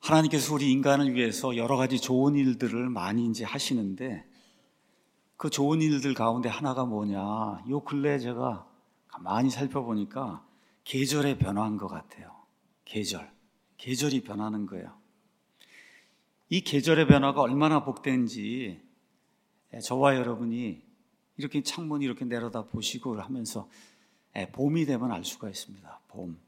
하나님께서 우리 인간을 위해서 여러 가지 좋은 일들을 많이 이제 하시는데 그 좋은 일들 가운데 하나가 뭐냐? 요 근래에 제가 가만히 살펴보니까 계절의 변화인 것 같아요. 계절이 변하는 거예요. 이 계절의 변화가 얼마나 복된지 저와 여러분이 이렇게 창문 이렇게 내려다 보시고 하면서 봄이 되면 알 수가 있습니다. 봄.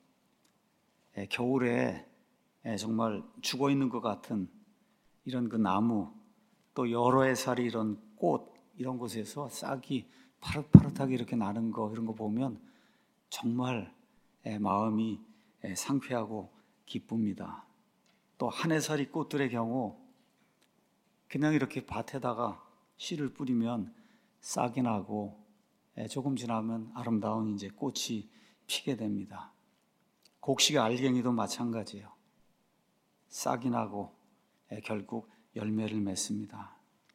겨울에 정말 죽어 있는 것 같은 이런 그 나무, 또 여러 해살이 이런 꽃, 이런 곳에서 싹이 파릇파릇하게 이렇게 나는 거, 이런 거 보면 정말 마음이 상쾌하고 기쁩니다. 또 한 해살이 꽃들의 경우 그냥 이렇게 밭에다가 씨를 뿌리면 싹이 나고 조금 지나면 아름다운 이제 꽃이 피게 됩니다. 곡식 알갱이도 마찬가지예요. 싹이 나고 결국 열매를 맺습니다.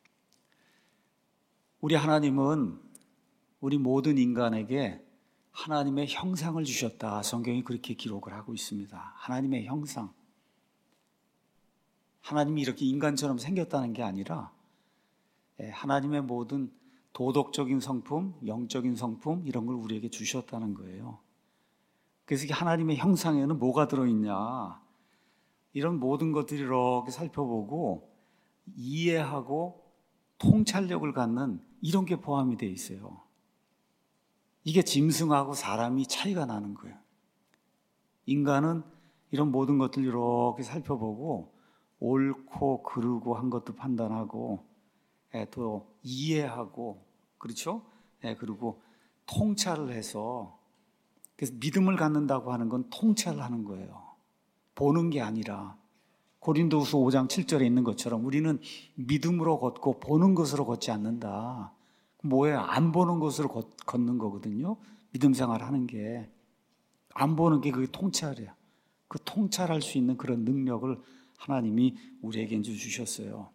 우리 하나님은 우리 모든 인간에게 하나님의 형상을 주셨다. 성경이 그렇게 기록을 하고 있습니다. 하나님의 형상. 하나님이 이렇게 인간처럼 생겼다는 게 아니라 하나님의 모든 도덕적인 성품, 영적인 성품 이런 걸 우리에게 주셨다는 거예요. 그래서 하나님의 형상에는 뭐가 들어있냐? 이런 모든 것들을 이렇게 살펴보고 이해하고 통찰력을 갖는 이런 게 포함이 되어 있어요. 이게 짐승하고 사람이 차이가 나는 거예요. 인간은 이런 모든 것들을 이렇게 살펴보고 옳고 그르고 한 것도 판단하고 또 이해하고 그렇죠? 그리고 통찰을 해서 그래서 믿음을 갖는다고 하는 건 통찰을 하는 거예요. 보는 게 아니라 고린도후서 5장 7절에 있는 것처럼 우리는 믿음으로 걷고 보는 것으로 걷지 않는다. 뭐예요? 안 보는 것으로 걷는 거거든요. 믿음 생활하는 게. 안 보는 게 그게 통찰이에요. 그 통찰할 수 있는 그런 능력을 하나님이 우리에게 이제 주셨어요.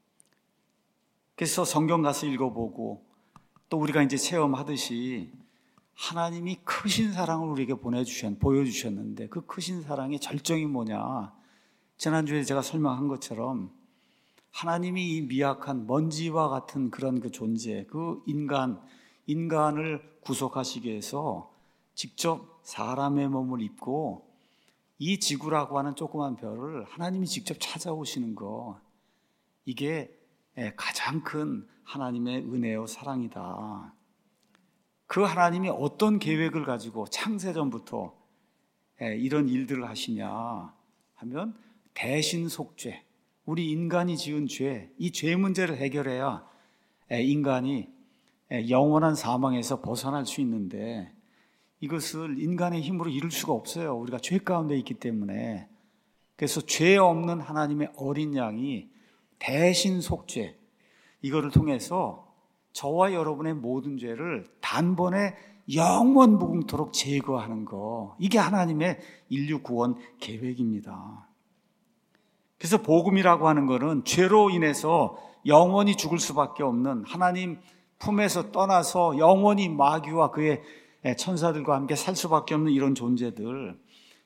그래서 성경 가서 읽어보고 또 우리가 이제 체험하듯이 하나님이 크신 사랑을 우리에게 보여주셨는데 그 크신 사랑의 절정이 뭐냐? 지난주에 제가 설명한 것처럼 하나님이 이 미약한 먼지와 같은 그런 그 존재, 그 인간을 구속하시기 위해서 직접 사람의 몸을 입고 이 지구라고 하는 조그만 별을 하나님이 직접 찾아오시는 거, 이게 가장 큰 하나님의 은혜요 사랑이다. 그 하나님이 어떤 계획을 가지고 창세전부터 이런 일들을 하시냐 하면 대신 속죄, 우리 인간이 지은 죄, 이 죄 문제를 해결해야 인간이 영원한 사망에서 벗어날 수 있는데 이것을 인간의 힘으로 이룰 수가 없어요. 우리가 죄 가운데 있기 때문에. 그래서 죄 없는 하나님의 어린 양이 대신 속죄, 이거를 통해서 저와 여러분의 모든 죄를 단번에 영원 무궁토록 제거하는 거, 이게 하나님의 인류 구원 계획입니다. 그래서 복음이라고 하는 것은 죄로 인해서 영원히 죽을 수밖에 없는, 하나님 품에서 떠나서 영원히 마귀와 그의 천사들과 함께 살 수밖에 없는 이런 존재들,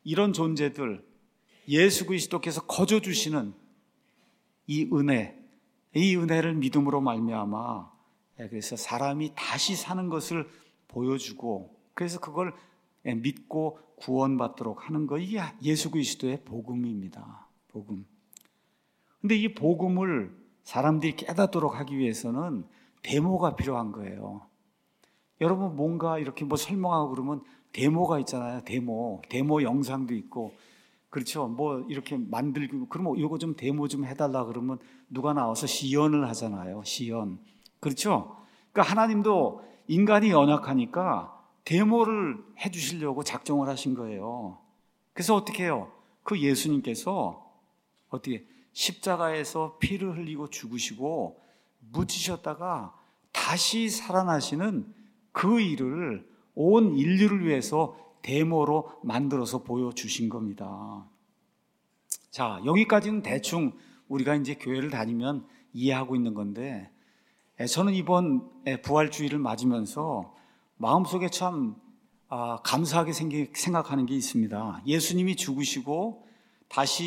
예수 그리스도께서 거저 주시는 이 은혜를 믿음으로 말미암아 그래서 사람이 다시 사는 것을 보여주고, 그래서 그걸 믿고 구원받도록 하는 거, 이게 예수 그리스도의 복음입니다. 복음. 근데 이 복음을 사람들이 깨닫도록 하기 위해서는 데모가 필요한 거예요. 여러분 뭔가 이렇게 뭐 설명하고 그러면 데모가 있잖아요. 데모 영상도 있고, 그렇죠. 뭐 이렇게 만들고 그러면 이거 좀 데모 좀 해달라 그러면 누가 나와서 시연을 하잖아요. 시연. 그렇죠. 그러니까 하나님도 인간이 연약하니까 데모를 해주시려고 작정을 하신 거예요. 그래서 어떻게 해요? 그 예수님께서 어떻게 십자가에서 피를 흘리고 죽으시고 묻히셨다가 다시 살아나시는 그 일을 온 인류를 위해서 데모로 만들어서 보여주신 겁니다. 자, 여기까지는 대충 우리가 이제 교회를 다니면 이해하고 있는 건데, 저는 이번 부활주의를 맞으면서 마음속에 참 감사하게 생각하는 게 있습니다. 예수님이 죽으시고 다시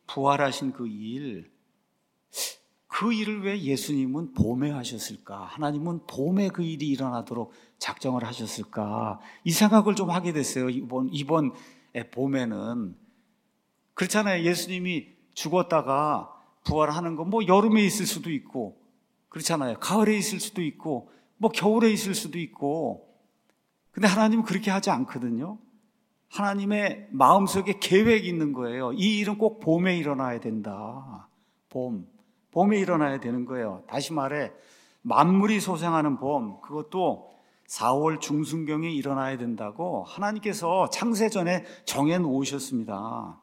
부활하신 그 일, 그 일을 왜 예수님은 봄에 하셨을까? 하나님은 봄에 그 일이 일어나도록 작정을 하셨을까? 이 생각을 좀 하게 됐어요. 이번 봄에는. 그렇잖아요. 예수님이 죽었다가 부활하는 건 뭐 여름에 있을 수도 있고, 그렇잖아요. 가을에 있을 수도 있고, 뭐 겨울에 있을 수도 있고. 근데 하나님은 그렇게 하지 않거든요. 하나님의 마음속에 계획이 있는 거예요. 이 일은 꼭 봄에 일어나야 된다. 봄에 일어나야 되는 거예요. 다시 말해 만물이 소생하는 봄, 그것도 4월 중순경에 일어나야 된다고 하나님께서 창세전에 정해 놓으셨습니다.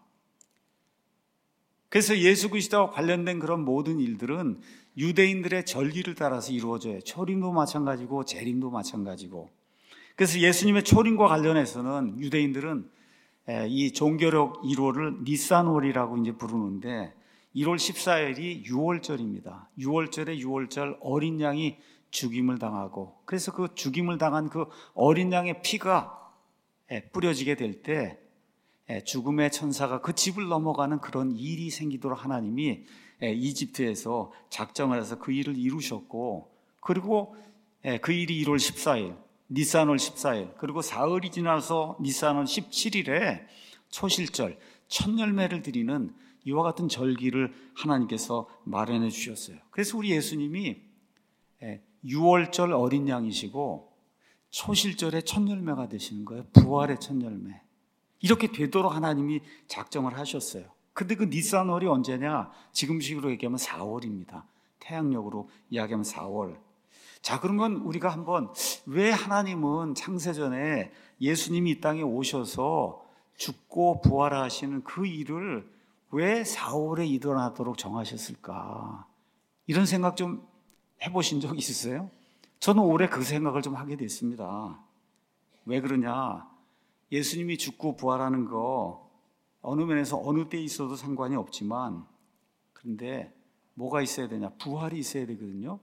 그래서 예수 그리스도와 관련된 그런 모든 일들은 유대인들의 절기를 따라서 이루어져요. 초림도 마찬가지고 재림도 마찬가지고. 그래서 예수님의 초림과 관련해서는 유대인들은 이 종교력 1월을 니산월이라고 이제 부르는데 1월 14일이 유월절입니다. 유월절에 유월절 어린 양이 죽임을 당하고, 그래서 그 죽임을 당한 그 어린 양의 피가 뿌려지게 될 때 죽음의 천사가 그 집을 넘어가는 그런 일이 생기도록 하나님이 이집트에서 작정을 해서 그 일을 이루셨고, 그리고 그 일이 1월 14일 니산월 14일, 그리고 사흘이 지나서 니산월 17일에 초실절 첫 열매를 드리는 이와 같은 절기를 하나님께서 마련해 주셨어요. 그래서 우리 예수님이 유월절 어린 양이시고 초실절의 첫 열매가 되시는 거예요. 부활의 첫 열매. 이렇게 되도록 하나님이 작정을 하셨어요. 근데 그 니산월이 언제냐? 지금식으로 얘기하면 4월입니다. 태양력으로 이야기하면 4월. 자, 그러면 우리가 한번 왜 하나님은 창세전에 예수님이 이 땅에 오셔서 죽고 부활하시는 그 일을 왜 4월에 일어나도록 정하셨을까? 이런 생각 좀 해보신 적 있으세요? 저는 올해 그 생각을 좀 하게 됐습니다. 왜 그러냐? 예수님이 죽고 부활하는 거 어느 면에서 어느 때 있어도 상관이 없지만, 그런데 뭐가 있어야 되냐? 부활이 있어야 되거든요.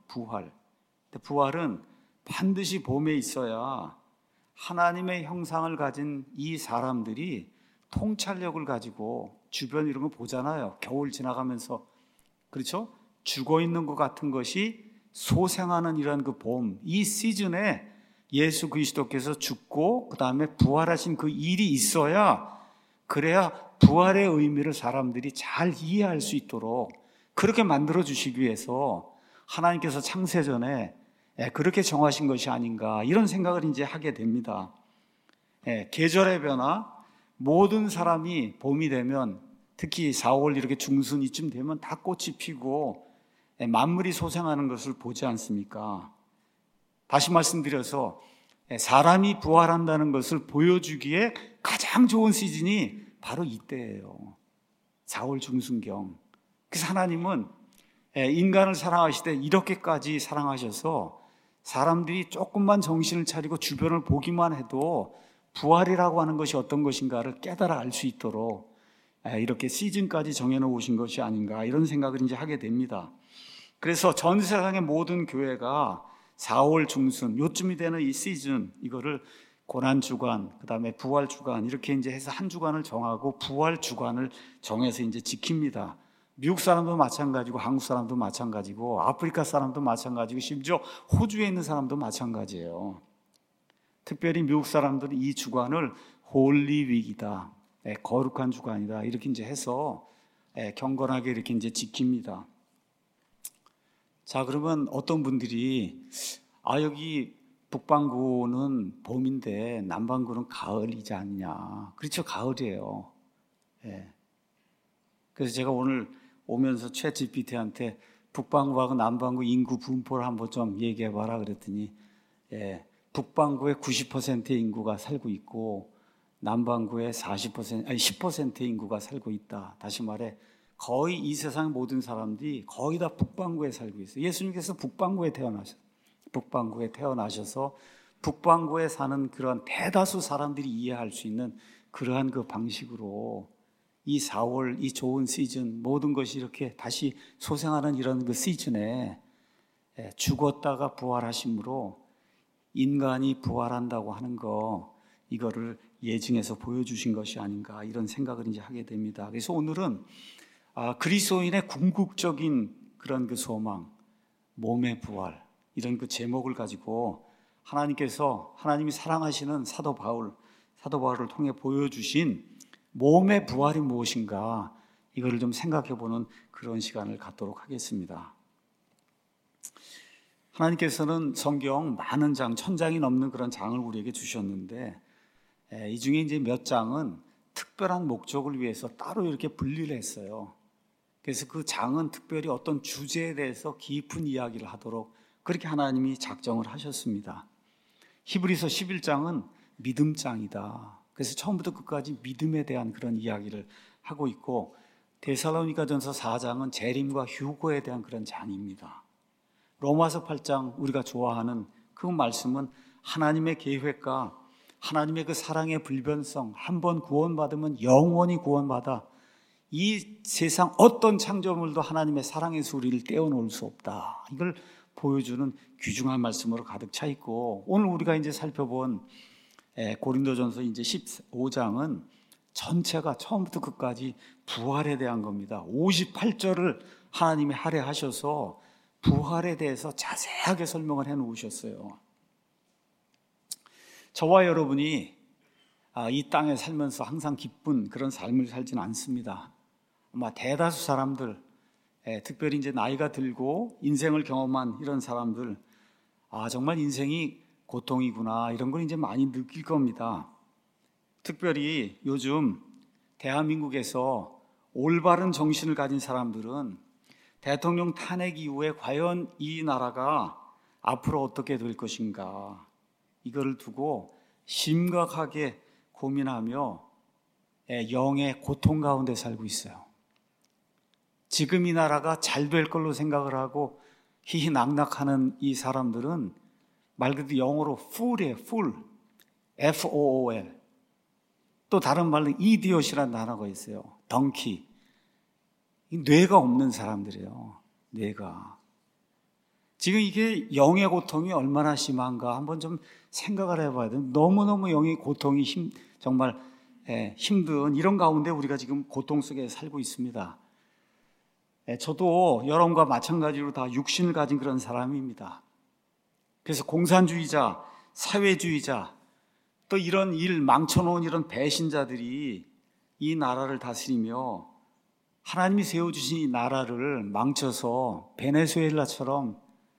부활은 반드시 봄에 있어야 하나님의 형상을 가진 이 사람들이 통찰력을 가지고 주변 이런 거 보잖아요. 겨울 지나가면서, 그렇죠? 죽어 있는 것 같은 것이 소생하는 이런 그 봄, 이 시즌에 예수 그리스도께서 죽고 그 다음에 부활하신 그 일이 있어야, 그래야 부활의 의미를 사람들이 잘 이해할 수 있도록 그렇게 만들어 주시기 위해서 하나님께서 창세전에 그렇게 정하신 것이 아닌가, 이런 생각을 이제 하게 됩니다. 계절의 변화, 모든 사람이 봄이 되면, 특히 4월 이렇게 중순 이쯤 되면 다 꽃이 피고 만물이 소생하는 것을 보지 않습니까? 다시 말씀드려서 사람이 부활한다는 것을 보여주기에 가장 좋은 시즌이 바로 이때예요. 4월 중순경. 그래서 하나님은 인간을 사랑하시되 이렇게까지 사랑하셔서 사람들이 조금만 정신을 차리고 주변을 보기만 해도 부활이라고 하는 것이 어떤 것인가를 깨달아 알 수 있도록 이렇게 시즌까지 정해놓으신 것이 아닌가, 이런 생각을 이제 하게 됩니다. 그래서 전 세상의 모든 교회가 4월 중순 요쯤이 되는 이 시즌, 이거를 고난주간, 그 다음에 부활주간, 이렇게 이제 해서 한 주간을 정하고 부활주간을 정해서 이제 지킵니다. 미국 사람도 마찬가지고 한국 사람도 마찬가지고 아프리카 사람도 마찬가지고 심지어 호주에 있는 사람도 마찬가지예요. 특별히 미국 사람들은 이 주간을 홀리 윅이다, 거룩한 주간이다, 이렇게 이제 해서 경건하게 이렇게 이제 지킵니다. 자, 그러면 어떤 분들이 여기 북반구는 봄인데 남반구는 가을이지 않냐? 그렇죠, 가을이에요. 그래서 제가 오늘 오면서 챗GPT한테 북반구하고 남반구 인구 분포를 한번 좀 얘기해봐라 그랬더니 북반구에 90%의 인구가 살고 있고 남반구에 10%의 인구가 살고 있다. 다시 말해 거의 이 세상 모든 사람들이 거의 다 북반구에 살고 있어요. 예수님께서 북반구에 태어나셔서 북반구에 사는 그런 대다수 사람들이 이해할 수 있는 그러한 그 방식으로 이 4월, 이 좋은 시즌, 모든 것이 이렇게 다시 소생하는 이런 그 시즌에 죽었다가 부활하심으로 인간이 부활한다고 하는 거, 이거를 예증해서 보여주신 것이 아닌가, 이런 생각을 이제 하게 됩니다. 그래서 오늘은 그리스도인의 궁극적인 그런 그 소망, 몸의 부활, 이런 그 제목을 가지고 하나님께서 하나님이 사랑하시는 사도 바울을 통해 보여주신 몸의 부활이 무엇인가, 이거를 좀 생각해 보는 그런 시간을 갖도록 하겠습니다. 하나님께서는 성경 많은 장, 1000장이 넘는 그런 장을 우리에게 주셨는데, 이 중에 이제 몇 장은 특별한 목적을 위해서 따로 이렇게 분리를 했어요. 그래서 그 장은 특별히 어떤 주제에 대해서 깊은 이야기를 하도록 그렇게 하나님이 작정을 하셨습니다. 히브리서 11장은 믿음장이다. 그래서 처음부터 끝까지 믿음에 대한 그런 이야기를 하고 있고, 데살로니가전서 4장은 재림과 휴거에 대한 그런 장입니다. 로마서 8장 우리가 좋아하는 그 말씀은 하나님의 계획과 하나님의 그 사랑의 불변성, 한번 구원받으면 영원히 구원받아 이 세상 어떤 창조물도 하나님의 사랑에서 우리를 떼어놓을 수 없다, 이걸 보여주는 귀중한 말씀으로 가득 차 있고, 오늘 우리가 이제 살펴본 고린도전서 이제 15장은 전체가 처음부터 끝까지 부활에 대한 겁니다. 58절을 하나님이 할애하셔서 부활에 대해서 자세하게 설명을 해 놓으셨어요. 저와 여러분이 이 땅에 살면서 항상 기쁜 그런 삶을 살지는 않습니다. 아마 대다수 사람들, 특별히 이제 나이가 들고 인생을 경험한 이런 사람들, 정말 인생이 고통이구나, 이런 걸 이제 많이 느낄 겁니다. 특별히 요즘 대한민국에서 올바른 정신을 가진 사람들은 대통령 탄핵 이후에 과연 이 나라가 앞으로 어떻게 될 것인가, 이거를 두고 심각하게 고민하며 영의 고통 가운데 살고 있어요. 지금 이 나라가 잘 될 걸로 생각을 하고 희희낙낙하는 이 사람들은 말 그대로 영어로 fool이에요. fool, F-O-O-L. 또 다른 말로 이디엇이라는 단어가 있어요. 덩키. 뇌가 없는 사람들이에요. 뇌가. 지금 이게 영의 고통이 얼마나 심한가 한번 좀 생각을 해봐야 돼요. 너무너무 영의 고통이 정말 힘든 이런 가운데 우리가 지금 고통 속에 살고 있습니다. 저도 여러분과 마찬가지로 다 육신을 가진 그런 사람입니다. 그래서 공산주의자, 사회주의자, 또 이런 일 망쳐놓은 이런 배신자들이 이 나라를 다스리며 하나님이 세워주신 이 나라를 망쳐서 베네수엘라처럼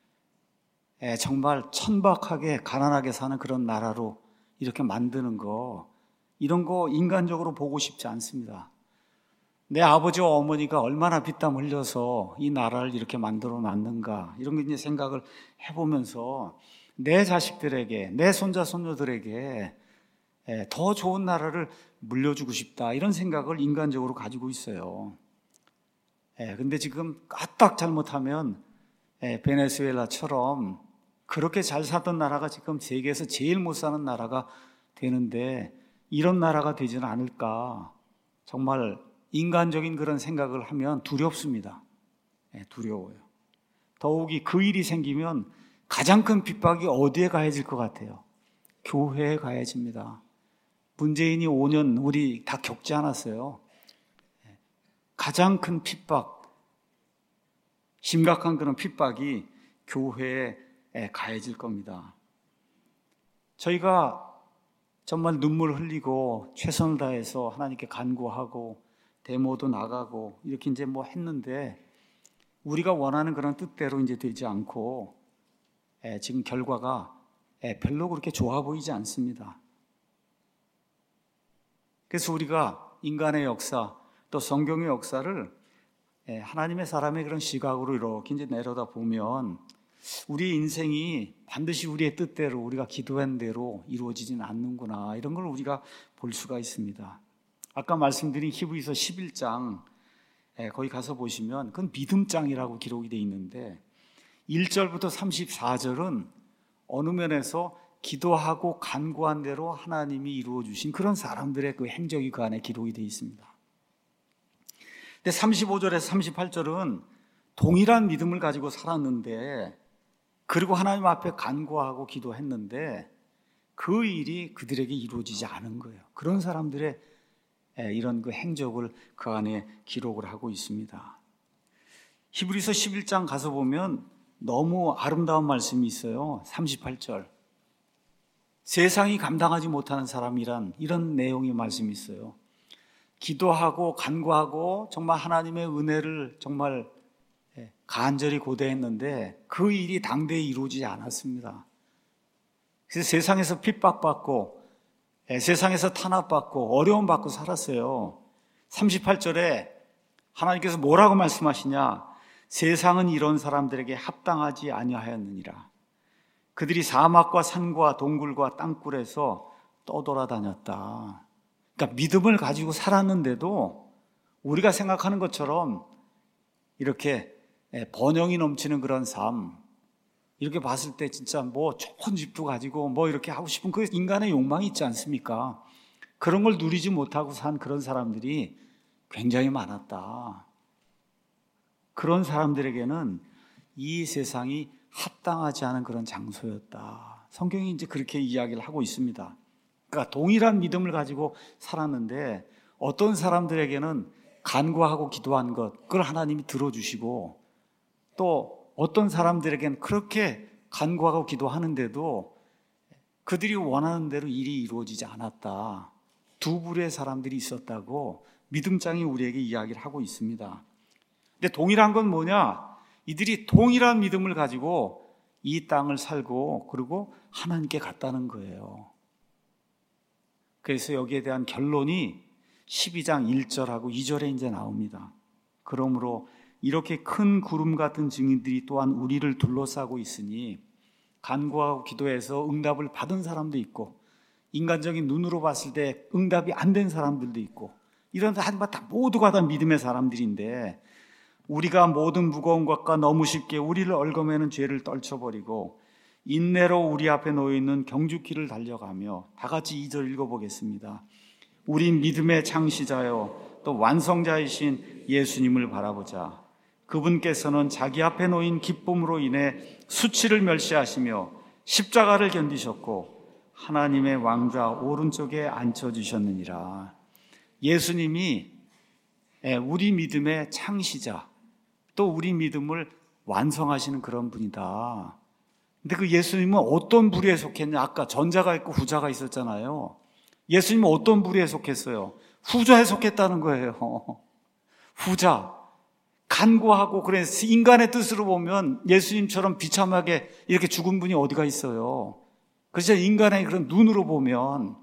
정말 천박하게 가난하게 사는 그런 나라로 이렇게 만드는 거, 이런 거 인간적으로 보고 싶지 않습니다. 내 아버지와 어머니가 얼마나 피땀 흘려서 이 나라를 이렇게 만들어 놨는가, 이런 거 이제 생각을 해보면서 내 자식들에게, 내 손자 손녀들에게 더 좋은 나라를 물려주고 싶다, 이런 생각을 인간적으로 가지고 있어요. 근데 지금 까딱 잘못하면 베네수엘라처럼 그렇게 잘 살던 나라가 지금 세계에서 제일 못 사는 나라가 되는데, 이런 나라가 되지는 않을까, 정말 인간적인 그런 생각을 하면 두렵습니다. 두려워요. 더욱이 그 일이 생기면 가장 큰 핍박이 어디에 가해질 것 같아요? 교회에 가해집니다. 문재인이 5년 우리 다 겪지 않았어요? 가장 큰 핍박, 심각한 그런 핍박이 교회에 가해질 겁니다. 저희가 정말 눈물 흘리고 최선을 다해서 하나님께 간구하고 데모도 나가고 이렇게 이제 뭐 했는데, 우리가 원하는 그런 뜻대로 이제 되지 않고 지금 결과가 별로 그렇게 좋아 보이지 않습니다. 그래서 우리가 인간의 역사, 또 성경의 역사를 하나님의 사람의 그런 시각으로 이렇게 이제 내려다 보면 우리의 인생이 반드시 우리의 뜻대로, 우리가 기도한 대로 이루어지지는 않는구나, 이런 걸 우리가 볼 수가 있습니다. 아까 말씀드린 히브리서 11장 거기 가서 보시면 그건 믿음장이라고 기록이 되어 있는데, 1절부터 34절은 어느 면에서 기도하고 간구한 대로 하나님이 이루어 주신 그런 사람들의 그 행적이 그 안에 기록이 되어 있습니다. 근데 35절에서 38절은 동일한 믿음을 가지고 살았는데, 그리고 하나님 앞에 간구하고 기도했는데 그 일이 그들에게 이루어지지 않은 거예요. 그런 사람들의 이런 그 행적을 그 안에 기록을 하고 있습니다. 히브리서 11장 가서 보면 너무 아름다운 말씀이 있어요. 38절. 세상이 감당하지 못하는 사람이란 이런 내용의 말씀이 있어요. 기도하고 간구하고 정말 하나님의 은혜를 정말 간절히 고대했는데 그 일이 당대에 이루어지지 않았습니다. 그래서 세상에서 핍박받고 세상에서 탄압받고 어려움받고 살았어요. 38절에 하나님께서 뭐라고 말씀하시냐? 세상은 이런 사람들에게 합당하지 아니하였느니라. 그들이 사막과 산과 동굴과 땅굴에서 떠돌아다녔다. 그러니까 믿음을 가지고 살았는데도 우리가 생각하는 것처럼 이렇게 번영이 넘치는 그런 삶, 이렇게 봤을 때 진짜 뭐 좋은 집도 가지고 뭐 이렇게 하고 싶은 그 인간의 욕망이 있지 않습니까? 그런 걸 누리지 못하고 산 그런 사람들이 굉장히 많았다. 그런 사람들에게는 이 세상이 합당하지 않은 그런 장소였다. 성경이 이제 그렇게 이야기를 하고 있습니다. 그러니까 동일한 믿음을 가지고 살았는데 어떤 사람들에게는 간구하고 기도한 것, 그걸 하나님이 들어주시고 또 어떤 사람들에게는 그렇게 간구하고 기도하는데도 그들이 원하는 대로 일이 이루어지지 않았다. 두 부류의 사람들이 있었다고 믿음장이 우리에게 이야기를 하고 있습니다. 근데 동일한 건 뭐냐? 이들이 동일한 믿음을 가지고 이 땅을 살고 그리고 하나님께 갔다는 거예요. 그래서 여기에 대한 결론이 12장 1절하고 2절에 이제 나옵니다. 그러므로 이렇게 큰 구름 같은 증인들이 또한 우리를 둘러싸고 있으니 간구하고 기도해서 응답을 받은 사람도 있고 인간적인 눈으로 봤을 때 응답이 안 된 사람들도 있고 이런 다 모두가 다 믿음의 사람들인데 우리가 모든 무거운 것과 너무 쉽게 우리를 얽어매는 죄를 떨쳐버리고 인내로 우리 앞에 놓여있는 경주길을 달려가며 다 같이 2절 읽어보겠습니다. 우리 믿음의 창시자요 또 완성자이신 예수님을 바라보자. 그분께서는 자기 앞에 놓인 기쁨으로 인해 수치를 멸시하시며 십자가를 견디셨고 하나님의 왕좌 오른쪽에 앉혀주셨느니라. 예수님이 우리 믿음의 창시자 또 우리 믿음을 완성하시는 그런 분이다. 근데 그 예수님은 어떤 부류에 속했냐? 아까 전자가 있고 후자가 있었잖아요. 예수님은 어떤 부류에 속했어요? 후자에 속했다는 거예요. 후자. 간구하고 그래서 인간의 뜻으로 보면 예수님처럼 비참하게 이렇게 죽은 분이 어디가 있어요. 그래서 인간의 그런 눈으로 보면.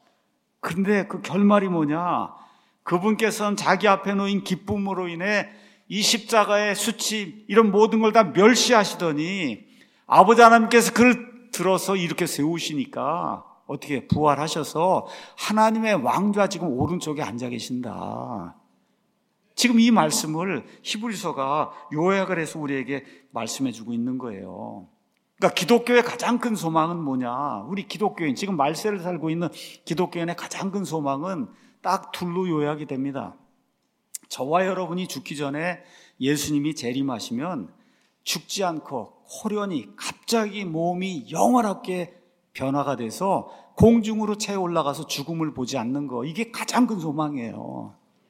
그런데 그 결말이 뭐냐? 그분께서는 자기 앞에 놓인 기쁨으로 인해 이 십자가의 수치 이런 모든 걸 다 멸시하시더니 아버지 하나님께서 그를 들어서 이렇게 세우시니까 어떻게 부활하셔서 하나님의 왕좌 지금 오른쪽에 앉아 계신다. 지금 이 말씀을 히브리서가 요약을 해서 우리에게 말씀해 주고 있는 거예요. 그러니까 기독교의 가장 큰 소망은 뭐냐? 우리 기독교인, 지금 말세를 살고 있는 기독교인의 가장 큰 소망은 딱 둘로 요약이 됩니다. 저와 여러분이 죽기 전에 예수님이 재림하시면 죽지 않고 호련히 갑자기 몸이 영원하게 변화가 돼서 공중으로 채 올라가서 죽음을 보지 않는 거, 이게 가장 큰 소망이에요.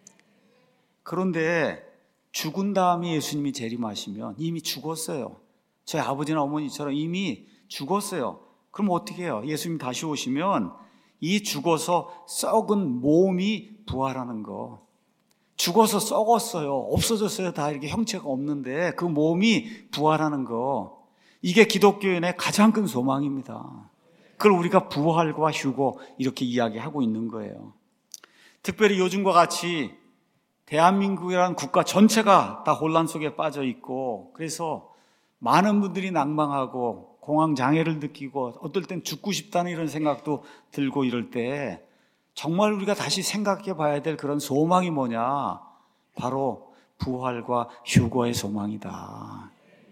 그런데 죽은 다음에 예수님이 재림하시면 이미 죽었어요. 저희 아버지나 어머니처럼 이미 죽었어요. 그럼 어떻게 해요? 예수님 다시 오시면 이 죽어서 썩은 몸이 부활하는 거. 죽어서 썩었어요. 없어졌어요. 다 이렇게 형체가 없는데 그 몸이 부활하는 거. 이게 기독교인의 가장 큰 소망입니다. 그걸 우리가 부활과 휴거 이렇게 이야기하고 있는 거예요. 특별히 요즘과 같이 대한민국이라는 국가 전체가 다 혼란 속에 빠져 있고 그래서 많은 분들이 낭망하고 공황장애를 느끼고 어떨 땐 죽고 싶다는 이런 생각도 들고 이럴 때 정말 우리가 다시 생각해 봐야 될 그런 소망이 뭐냐? 바로 부활과 휴거의 소망이다.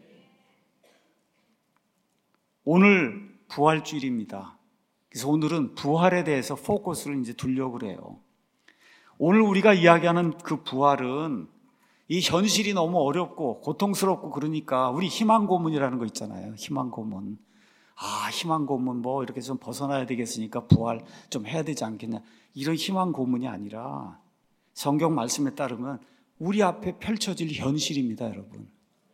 오늘 부활주일입니다. 그래서 오늘은 부활에 대해서 포커스를 이제 두려고 그래요. 오늘 우리가 이야기하는 그 부활은 이 현실이 너무 어렵고 고통스럽고 그러니까 우리 희망 고문이라는 거 있잖아요. 희망 고문. 희망 고문 이렇게 좀 벗어나야 되겠으니까 부활 좀 해야 되지 않겠냐. 이런 희망 고문이 아니라 성경 말씀에 따르면 우리 앞에 펼쳐질 현실입니다, 여러분.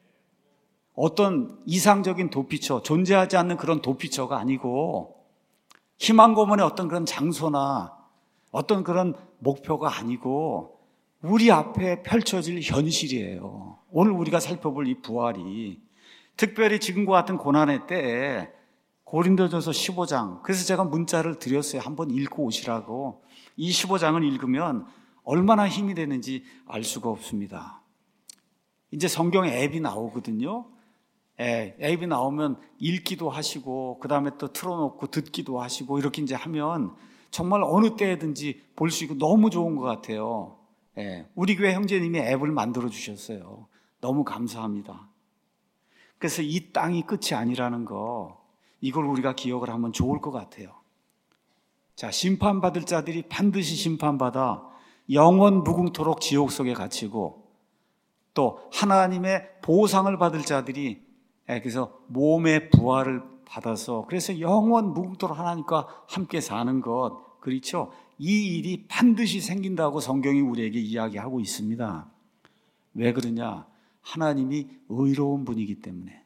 어떤 이상적인 도피처, 존재하지 않는 그런 도피처가 아니고 희망 고문의 어떤 그런 장소나 어떤 그런 목표가 아니고 우리 앞에 펼쳐질 현실이에요. 오늘 우리가 살펴볼 이 부활이 특별히 지금과 같은 고난의 때에 고린도전서 15장, 그래서 제가 문자를 드렸어요. 한번 읽고 오시라고. 이 15장을 읽으면 얼마나 힘이 되는지 알 수가 없습니다. 이제 성경에 앱이 나오거든요. 앱이 나오면 읽기도 하시고 그 다음에 또 틀어놓고 듣기도 하시고 이렇게 이제 하면 정말 어느 때든지 볼 수 있고 너무 좋은 것 같아요. 우리 교회 형제님이 앱을 만들어 주셨어요. 너무 감사합니다. 그래서 이 땅이 끝이 아니라는 거, 이걸 우리가 기억을 하면 좋을 것 같아요. 자, 심판받을 자들이 반드시 심판받아 영원 무궁토록 지옥 속에 갇히고 또 하나님의 보상을 받을 자들이 그래서 몸의 부활을 받아서 그래서 영원 무궁토록 하나님과 함께 사는 것, 그렇죠? 이 일이 반드시 생긴다고 성경이 우리에게 이야기하고 있습니다. 왜 그러냐? 하나님이 의로운 분이기 때문에.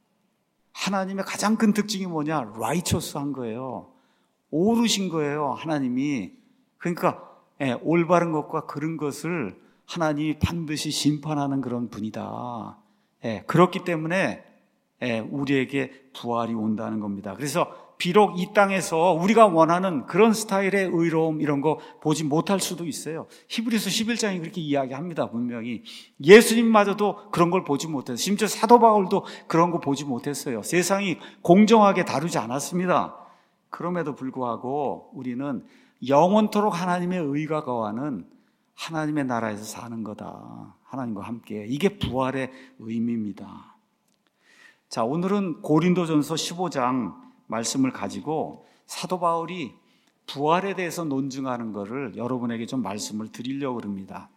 하나님의 가장 큰 특징이 뭐냐? righteous한 거예요. 옳으신 거예요, 하나님이. 그러니까 올바른 것과 그른 것을 하나님이 반드시 심판하는 그런 분이다. 그렇기 때문에 우리에게 부활이 온다는 겁니다. 그래서 비록 이 땅에서 우리가 원하는 그런 스타일의 의로움 이런 거 보지 못할 수도 있어요. 히브리서 11장이 그렇게 이야기합니다. 분명히 예수님마저도 그런 걸 보지 못했어요. 심지어 사도 바울도 그런 거 보지 못했어요. 세상이 공정하게 다루지 않았습니다. 그럼에도 불구하고 우리는 영원토록 하나님의 의가 거하는 하나님의 나라에서 사는 거다. 하나님과 함께. 이게 부활의 의미입니다. 자, 오늘은 고린도전서 15장 말씀을 가지고 사도 바울이 부활에 대해서 논증하는 것을 여러분에게 좀 말씀을 드리려고 합니다.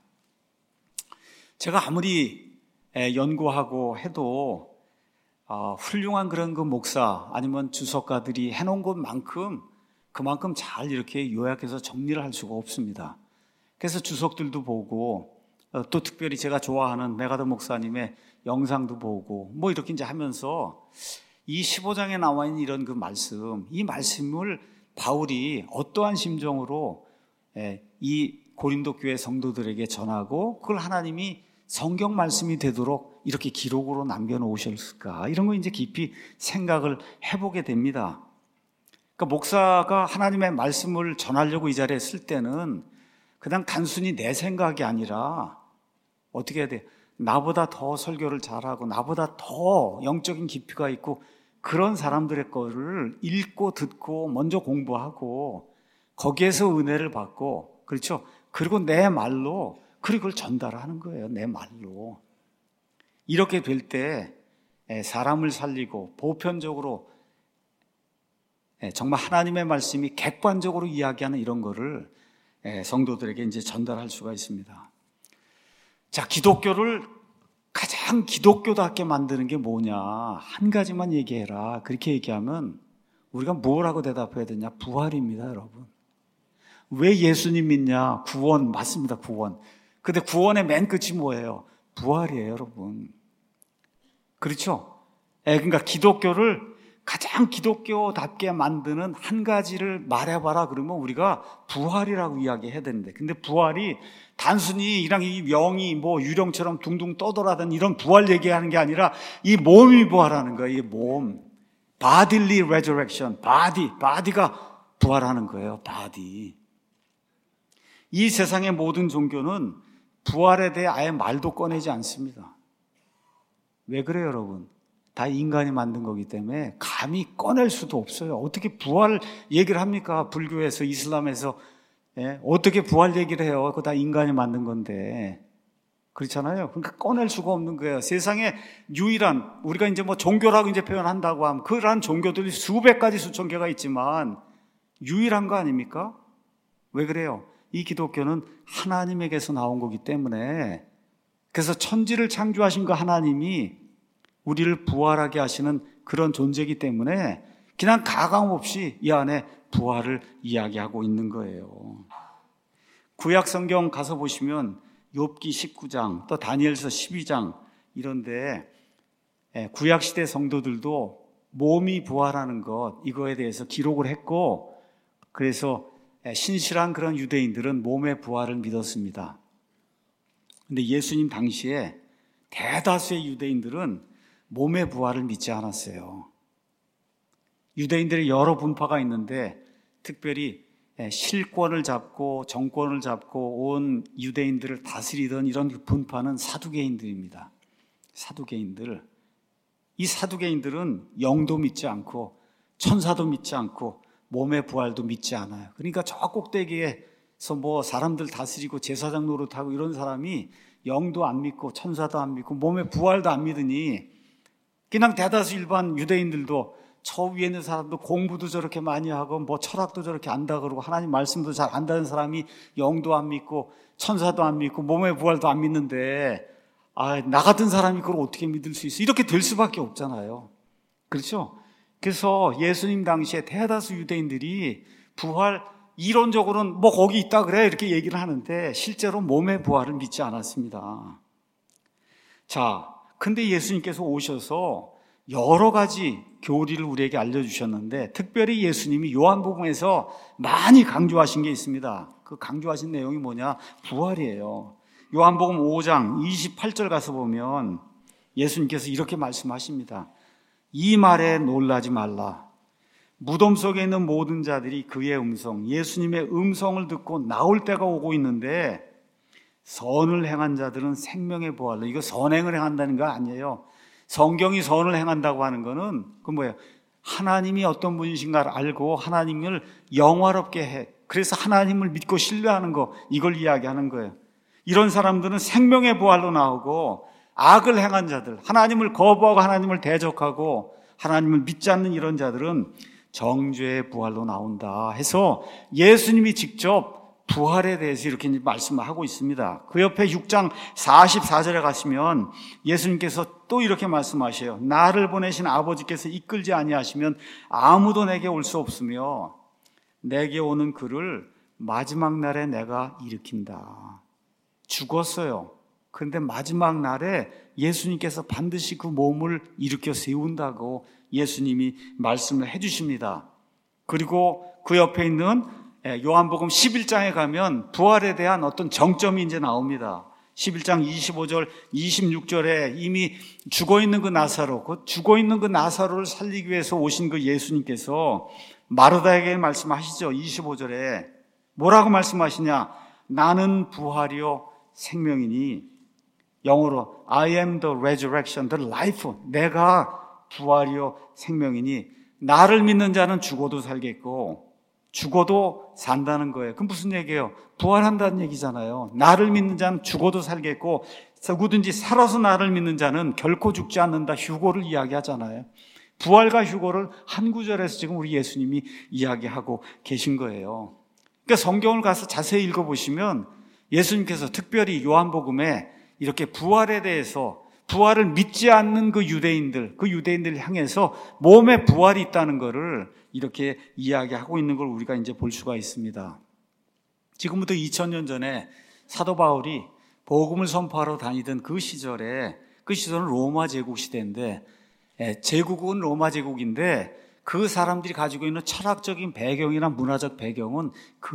제가 아무리 연구하고 해도 훌륭한 그런 그 목사 아니면 주석가들이 해놓은 것만큼 그만큼 잘 이렇게 요약해서 정리를 할 수가 없습니다. 그래서 주석들도 보고 또 특별히 제가 좋아하는 메가더 목사님의 영상도 보고 뭐 이렇게 이제 하면서 이 15장에 나와 있는 이런 그 말씀, 이 말씀을 바울이 어떠한 심정으로 이 고린도 교회 성도들에게 전하고 그걸 하나님이 성경 말씀이 되도록 이렇게 기록으로 남겨놓으셨을까, 이런 거 이제 깊이 생각을 해보게 됩니다. 그러니까 목사가 하나님의 말씀을 전하려고 이 자리에 쓸 때는 그냥 단순히 내 생각이 아니라 어떻게 해야 돼? 나보다 더 설교를 잘하고 나보다 더 영적인 깊이가 있고 그런 사람들의 거를 읽고 듣고 먼저 공부하고 거기에서 은혜를 받고, 그렇죠? 그리고 내 말로 그걸 전달하는 거예요. 내 말로. 이렇게 될 때 사람을 살리고 보편적으로 정말 하나님의 말씀이 객관적으로 이야기하는 이런 거를 성도들에게 이제 전달할 수가 있습니다. 자, 기독교를 가장 기독교답게 만드는 게 뭐냐? 한 가지만 얘기해라. 그렇게 얘기하면 우리가 뭐라고 대답해야 되냐? 부활입니다, 여러분. 왜 예수님 믿냐? 구원, 맞습니다, 구원. 근데 구원의 맨 끝이 뭐예요? 부활이에요, 여러분. 그렇죠? 그러니까 기독교를 가장 기독교답게 만드는 한 가지를 말해봐라 그러면 우리가 부활이라고 이야기해야 되는데, 근데 부활이 단순히 이랑 이 명이 뭐 유령처럼 둥둥 떠돌아다니는 이런 부활 얘기하는 게 아니라 이 몸이 부활하는 거예요. 이 몸, bodily resurrection, body가 부활하는 거예요. body. 이 세상의 모든 종교는 부활에 대해 아예 말도 꺼내지 않습니다. 왜 그래요, 여러분? 다 인간이 만든 거기 때문에 감히 꺼낼 수도 없어요. 어떻게 부활 얘기를 합니까? 불교에서, 이슬람에서 어떻게 부활 얘기를 해요? 그거 다 인간이 만든 건데. 그렇잖아요. 그러니까 꺼낼 수가 없는 거예요. 세상에 유일한, 우리가 이제 뭐 종교라고 이제 표현한다고 하면 그러한 종교들이 수백 가지 수천 개가 있지만 유일한 거 아닙니까? 왜 그래요? 이 기독교는 하나님에게서 나온 거기 때문에, 그래서 천지를 창조하신 그 하나님이 우리를 부활하게 하시는 그런 존재이기 때문에 그냥 가감 없이 이 안에 부활을 이야기하고 있는 거예요. 구약 성경 가서 보시면 욥기 19장, 또 다니엘서 12장 이런데 구약 시대 성도들도 몸이 부활하는 것, 이거에 대해서 기록을 했고, 그래서 신실한 그런 유대인들은 몸의 부활을 믿었습니다. 근데 예수님 당시에 대다수의 유대인들은 몸의 부활을 믿지 않았어요. 유대인들의 여러 분파가 있는데 특별히 실권을 잡고 정권을 잡고 온 유대인들을 다스리던 이런 분파는 사두개인들입니다. 사두개인들. 이 사두개인들은 영도 믿지 않고 천사도 믿지 않고 몸의 부활도 믿지 않아요. 그러니까 저 꼭대기에서 뭐 사람들 다스리고 제사장 노릇하고 이런 사람이 영도 안 믿고 천사도 안 믿고 몸의 부활도 안 믿으니 그냥 대다수 일반 유대인들도 저 위에 있는 사람도 공부도 저렇게 많이 하고 뭐 철학도 저렇게 안다 그러고 하나님 말씀도 잘 안다는 사람이 영도 안 믿고 천사도 안 믿고 몸의 부활도 안 믿는데 나 같은 사람이 그걸 어떻게 믿을 수 있어? 이렇게 될 수밖에 없잖아요. 그렇죠? 그래서 예수님 당시에 대다수 유대인들이 부활 이론적으로는 뭐 거기 있다 그래 이렇게 얘기를 하는데 실제로 몸의 부활을 믿지 않았습니다. 자, 근데 예수님께서 오셔서 여러 가지 교리를 우리에게 알려주셨는데 특별히 예수님이 요한복음에서 많이 강조하신 게 있습니다. 그 강조하신 내용이 뭐냐? 부활이에요. 요한복음 5장 28절 가서 보면 예수님께서 이렇게 말씀하십니다. 이 말에 놀라지 말라. 무덤 속에 있는 모든 자들이 그의 음성, 예수님의 음성을 듣고 나올 때가 오고 있는데 선을 행한 자들은 생명의 부활로, 이거 선행을 행한다는 거 아니에요. 성경이 선을 행한다고 하는 거는 그 뭐예요? 하나님이 어떤 분이신가를 알고 하나님을 영화롭게 해. 그래서 하나님을 믿고 신뢰하는 거, 이걸 이야기하는 거예요. 이런 사람들은 생명의 부활로 나오고 악을 행한 자들, 하나님을 거부하고 하나님을 대적하고 하나님을 믿지 않는 이런 자들은 정죄의 부활로 나온다 해서 예수님이 직접 부활에 대해서 이렇게 말씀하고 있습니다. 그 옆에 6장 44절에 가시면 예수님께서 또 이렇게 말씀하셔요. 나를 보내신 아버지께서 이끌지 아니하시면 아무도 내게 올 수 없으며 내게 오는 그를 마지막 날에 내가 일으킨다. 죽었어요. 그런데 마지막 날에 예수님께서 반드시 그 몸을 일으켜 세운다고 예수님이 말씀을 해주십니다. 그리고 그 옆에 있는 요한복음 11장에 가면 부활에 대한 어떤 정점이 이제 나옵니다. 11장 25절, 26절에 이미 죽어있는 그 나사로, 그 죽어있는 그 나사로를 살리기 위해서 오신 그 예수님께서 마르다에게 말씀하시죠. 25절에 뭐라고 말씀하시냐? 나는 부활이요 생명이니, 영어로 I am the resurrection, the life. 내가 부활이요 생명이니 나를 믿는 자는 죽어도 살겠고 죽어도 산다는 거예요. 그럼 무슨 얘기예요? 부활한다는 얘기잖아요. 나를 믿는 자는 죽어도 살겠고 누구든지 살아서 나를 믿는 자는 결코 죽지 않는다. 휴거를 이야기하잖아요. 부활과 휴거를 한 구절에서 지금 우리 예수님이 이야기하고 계신 거예요. 그러니까 성경을 가서 자세히 읽어보시면 예수님께서 특별히 요한복음에 이렇게 부활에 대해서, 부활을 믿지 않는 그 유대인들 향해서 몸에 부활이 있다는 것을 이렇게 이야기하고 있는 걸 우리가 이제 볼 수가 있습니다. 지금부터 2000년 전에 사도 바울이 복음을 선포하러 다니던 그 시절은 로마 제국 시대인데, 제국은 로마 제국인데 그 사람들이 가지고 있는 철학적인 배경이나 문화적 배경은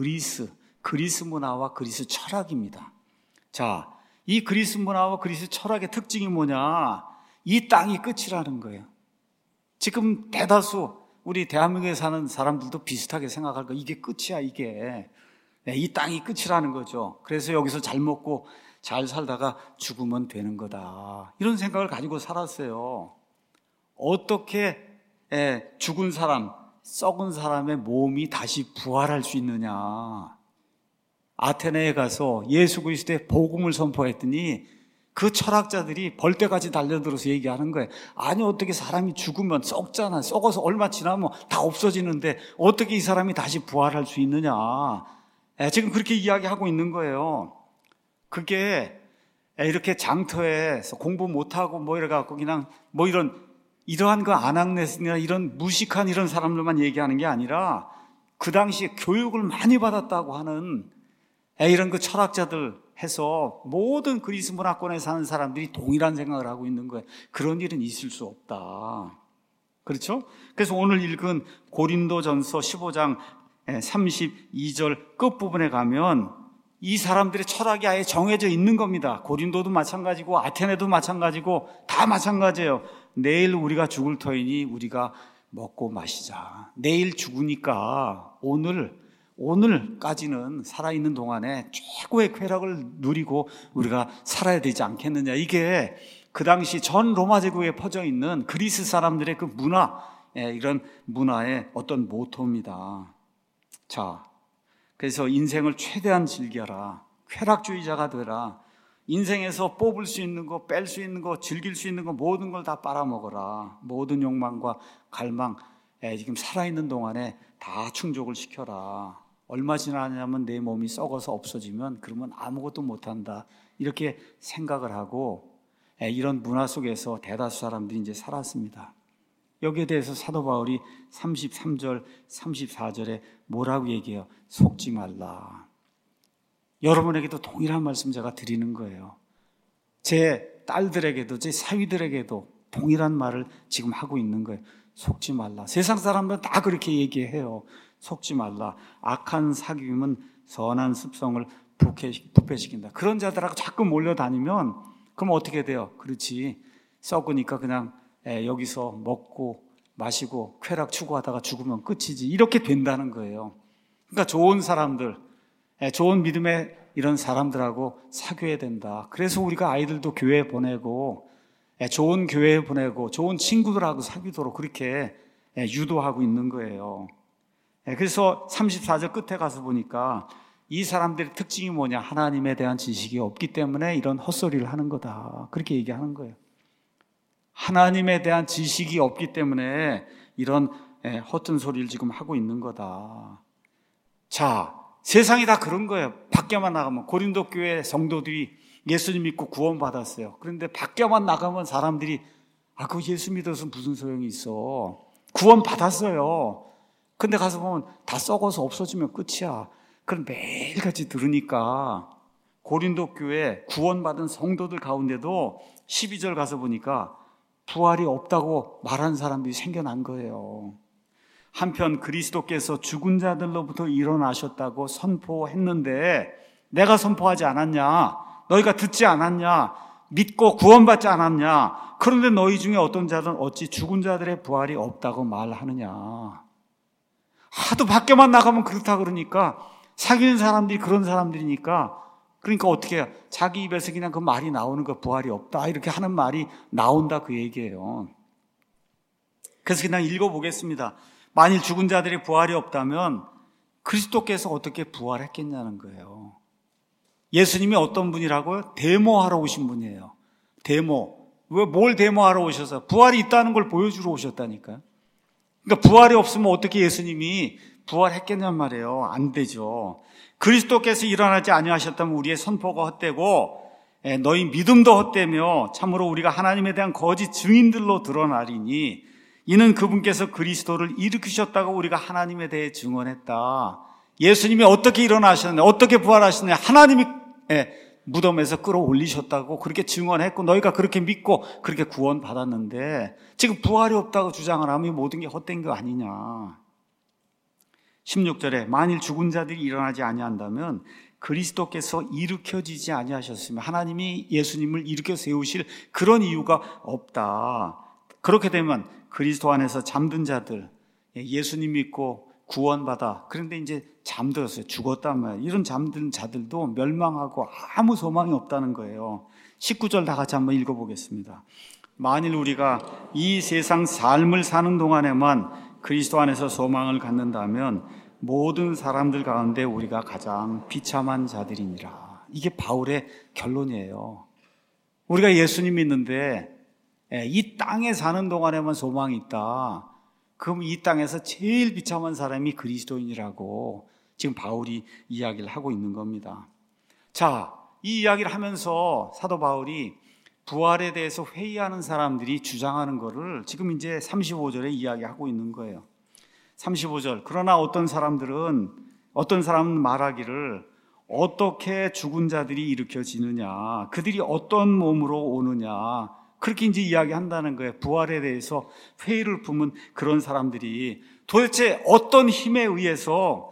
그리스 문화와 그리스 철학입니다. 자, 이 그리스 문화와 그리스 철학의 특징이 뭐냐? 이 땅이 끝이라는 거예요. 지금 대다수 우리 대한민국에 사는 사람들도 비슷하게 생각할 거예요. 이게 끝이야, 이게. 이 땅이 끝이라는 거죠. 그래서 여기서 잘 먹고 잘 살다가 죽으면 되는 거다. 이런 생각을 가지고 살았어요. 어떻게 죽은 사람, 썩은 사람의 몸이 다시 부활할 수 있느냐? 아테네에 가서 예수 그리스도의 복음을 선포했더니 그 철학자들이 벌떼같이 달려들어서 얘기하는 거예요. 아니, 어떻게 사람이 죽으면 썩잖아. 썩어서 얼마 지나면 다 없어지는데 어떻게 이 사람이 다시 부활할 수 있느냐. 지금 그렇게 이야기하고 있는 거예요. 그게 이렇게 장터에서 공부 못하고 뭐 이래갖고 그냥 뭐 이러한 그 아낙네스나 이런 무식한 이런 사람들만 얘기하는 게 아니라 그 당시에 교육을 많이 받았다고 하는 이런 그 철학자들 해서 모든 그리스 문화권에 사는 사람들이 동일한 생각을 하고 있는 거예요. 그런 일은 있을 수 없다. 그렇죠? 그래서 오늘 읽은 고린도전서 15장 32절 끝부분에 가면 이 사람들의 철학이 아예 정해져 있는 겁니다. 고린도도 마찬가지고 아테네도 마찬가지고 다 마찬가지예요. 내일 우리가 죽을 터이니 우리가 먹고 마시자. 내일 죽으니까 오늘까지는 살아있는 동안에 최고의 쾌락을 누리고 우리가 살아야 되지 않겠느냐. 이게 그 당시 전 로마 제국에 퍼져 있는 그리스 사람들의 그 문화, 이런 문화의 어떤 모토입니다. 자, 그래서 인생을 최대한 즐겨라. 쾌락주의자가 되라. 인생에서 뽑을 수 있는 거, 뺄 수 있는 거, 즐길 수 있는 거 모든 걸 다 빨아먹어라. 모든 욕망과 갈망, 지금 살아있는 동안에 다 충족을 시켜라. 얼마 지나냐면 내 몸이 썩어서 없어지면 그러면 아무것도 못한다. 이렇게 생각을 하고 이런 문화 속에서 대다수 사람들이 이제 살았습니다. 여기에 대해서 사도 바울이 33절, 34절에 뭐라고 얘기해요? 속지 말라. 여러분에게도 동일한 말씀 제가 드리는 거예요. 제 딸들에게도 제 사위들에게도 동일한 말을 지금 하고 있는 거예요. 속지 말라. 세상 사람들은 다 그렇게 얘기해요. 속지 말라. 악한 사귐은 선한 습성을 부패시킨다. 그런 자들하고 자꾸 몰려다니면 그럼 어떻게 돼요? 그렇지. 썩으니까 그냥 여기서 먹고 마시고 쾌락 추구하다가 죽으면 끝이지. 이렇게 된다는 거예요. 그러니까 좋은 사람들, 좋은 믿음의 이런 사람들하고 사귀어야 된다. 그래서 우리가 아이들도 교회에 보내고 좋은 교회에 보내고 좋은 친구들하고 사귀도록 그렇게 유도하고 있는 거예요. 그래서 34절 끝에 가서 보니까 이 사람들의 특징이 뭐냐? 하나님에 대한 지식이 없기 때문에 이런 헛소리를 하는 거다. 그렇게 얘기하는 거예요. 하나님에 대한 지식이 없기 때문에 이런 허튼 소리를 지금 하고 있는 거다. 자, 세상이 다 그런 거예요. 밖에만 나가면 고린도 교회 성도들이 예수님 믿고 구원받았어요. 그런데 밖에만 나가면 사람들이 그 예수 믿어서 무슨 소용이 있어. 구원받았어요. 근데 가서 보면 다 썩어서 없어지면 끝이야. 그럼 매일같이 들으니까 고린도 교회 구원받은 성도들 가운데도 12절 가서 보니까 부활이 없다고 말하는 사람들이 생겨난 거예요. 한편 그리스도께서 죽은 자들로부터 일어나셨다고 선포했는데 내가 선포하지 않았냐? 너희가 듣지 않았냐? 믿고 구원받지 않았냐? 그런데 너희 중에 어떤 자들은 어찌 죽은 자들의 부활이 없다고 말하느냐? 하도 밖에만 나가면 그렇다 그러니까 사귀는 사람들이 그런 사람들이니까 그러니까 어떻게 해요? 자기 입에서 그냥 그 말이 나오는 거 부활이 없다 이렇게 하는 말이 나온다 그 얘기예요. 그래서 그냥 읽어보겠습니다. 만일 죽은 자들의 부활이 없다면 그리스도께서 어떻게 부활했겠냐는 거예요. 예수님이 어떤 분이라고요? 데모하러 오신 분이에요. 데모. 왜 뭘 데모하러 오셔서? 부활이 있다는 걸 보여주러 오셨다니까요. 그러니까 부활이 없으면 어떻게 예수님이 부활했겠냔 말이에요. 안 되죠. 그리스도께서 일어나지 아니하셨다면 우리의 선포가 헛되고 너희 믿음도 헛되며 참으로 우리가 하나님에 대한 거짓 증인들로 드러나리니 이는 그분께서 그리스도를 일으키셨다고 우리가 하나님에 대해 증언했다. 예수님이 어떻게 일어나셨느냐, 어떻게 부활하셨느냐, 하나님이 무덤에서 끌어올리셨다고 그렇게 증언했고 너희가 그렇게 믿고 그렇게 구원받았는데 지금 부활이 없다고 주장을 하면 모든 게 헛된 거 아니냐. 16절에 만일 죽은 자들이 일어나지 아니한다면 그리스도께서 일으켜지지 아니하셨으면 하나님이 예수님을 일으켜 세우실 그런 이유가 없다. 그렇게 되면 그리스도 안에서 잠든 자들, 예수님 믿고 구원받아 그런데 이제 잠들었어요. 죽었단 말이에요. 이런 잠든 자들도 멸망하고 아무 소망이 없다는 거예요. 19절 다 같이 한번 읽어보겠습니다. 만일 우리가 이 세상 삶을 사는 동안에만 그리스도 안에서 소망을 갖는다면 모든 사람들 가운데 우리가 가장 비참한 자들이니라. 이게 바울의 결론이에요. 우리가 예수님 믿는데 이 땅에 사는 동안에만 소망이 있다. 그럼 이 땅에서 제일 비참한 사람이 그리스도인이라고 지금 바울이 이야기를 하고 있는 겁니다. 자, 이 이야기를 하면서 사도 바울이 부활에 대해서 회의하는 사람들이 주장하는 거를 지금 이제 35절에 이야기하고 있는 거예요. 35절. 그러나 어떤 사람은 말하기를 어떻게 죽은 자들이 일으켜지느냐, 그들이 어떤 몸으로 오느냐, 그렇게 이제 이야기한다는 거예요. 부활에 대해서 회의를 품은 그런 사람들이 도대체 어떤 힘에 의해서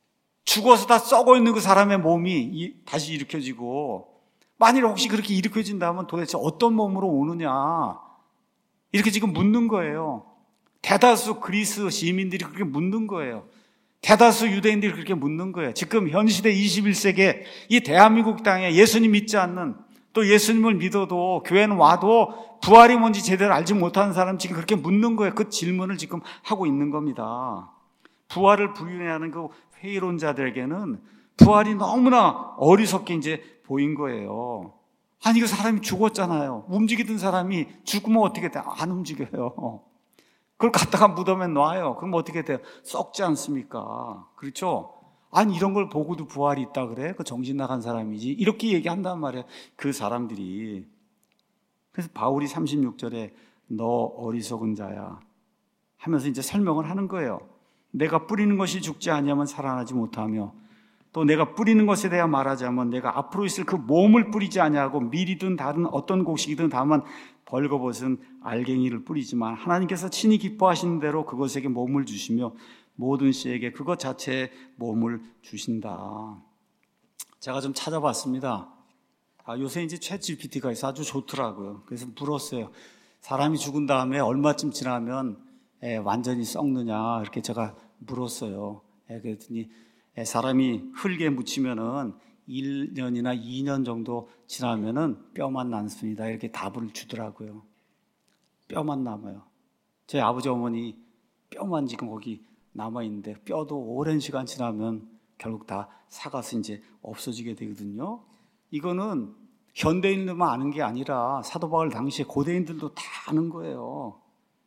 죽어서 다 썩어 있는 그 사람의 몸이 다시 일으켜지고, 만일 혹시 그렇게 일으켜진다면 도대체 어떤 몸으로 오느냐, 이렇게 지금 묻는 거예요. 대다수 그리스 시민들이 그렇게 묻는 거예요. 대다수 유대인들이 그렇게 묻는 거예요. 지금 현 시대 21세기에 이 대한민국 땅에 예수님 믿지 않는, 또 예수님을 믿어도 교회는 와도 부활이 뭔지 제대로 알지 못하는 사람 지금 그렇게 묻는 거예요. 그 질문을 지금 하고 있는 겁니다. 부활을 부인하는 그 회의론자들에게는 부활이 너무나 어리석게 이제 보인 거예요. 아니, 그 사람이 죽었잖아요. 움직이던 사람이 죽으면 어떻게 돼? 안 움직여요. 그걸 갖다가 무덤에 놔요. 그럼 어떻게 돼요? 썩지 않습니까? 그렇죠? 아니, 이런 걸 보고도 부활이 있다 그래? 그 정신 나간 사람이지. 이렇게 얘기한단 말이에요. 그 사람들이. 그래서 바울이 36절에 너 어리석은 자야 하면서 이제 설명을 하는 거예요. 내가 뿌리는 것이 죽지 아니하면 살아나지 못하며, 또 내가 뿌리는 것에 대해 말하자면 내가 앞으로 있을 그 몸을 뿌리지 아니하고 밀이든 다른 어떤 곡식이든 다만 벌거벗은 알갱이를 뿌리지만 하나님께서 친히 기뻐하시는 대로 그것에게 몸을 주시며 모든 씨에게 그것 자체의 몸을 주신다. 제가 좀 찾아봤습니다. 요새 이제 챗GPT가 있어 아주 좋더라고요. 그래서 물었어요. 사람이 죽은 다음에 얼마쯤 지나면 완전히 썩느냐, 이렇게 제가 물었어요. 그랬더니 사람이 흙에 묻히면은 1년이나 2년 정도 지나면은 뼈만 남습니다, 이렇게 답을 주더라고요. 뼈만 남아요. 제 아버지 어머니 뼈만 지금 거기 남아있는데, 뼈도 오랜 시간 지나면 결국 다 삭아서 이제 없어지게 되거든요. 이거는 현대인들만 아는 게 아니라 사도 바울 당시에 고대인들도 다 아는 거예요.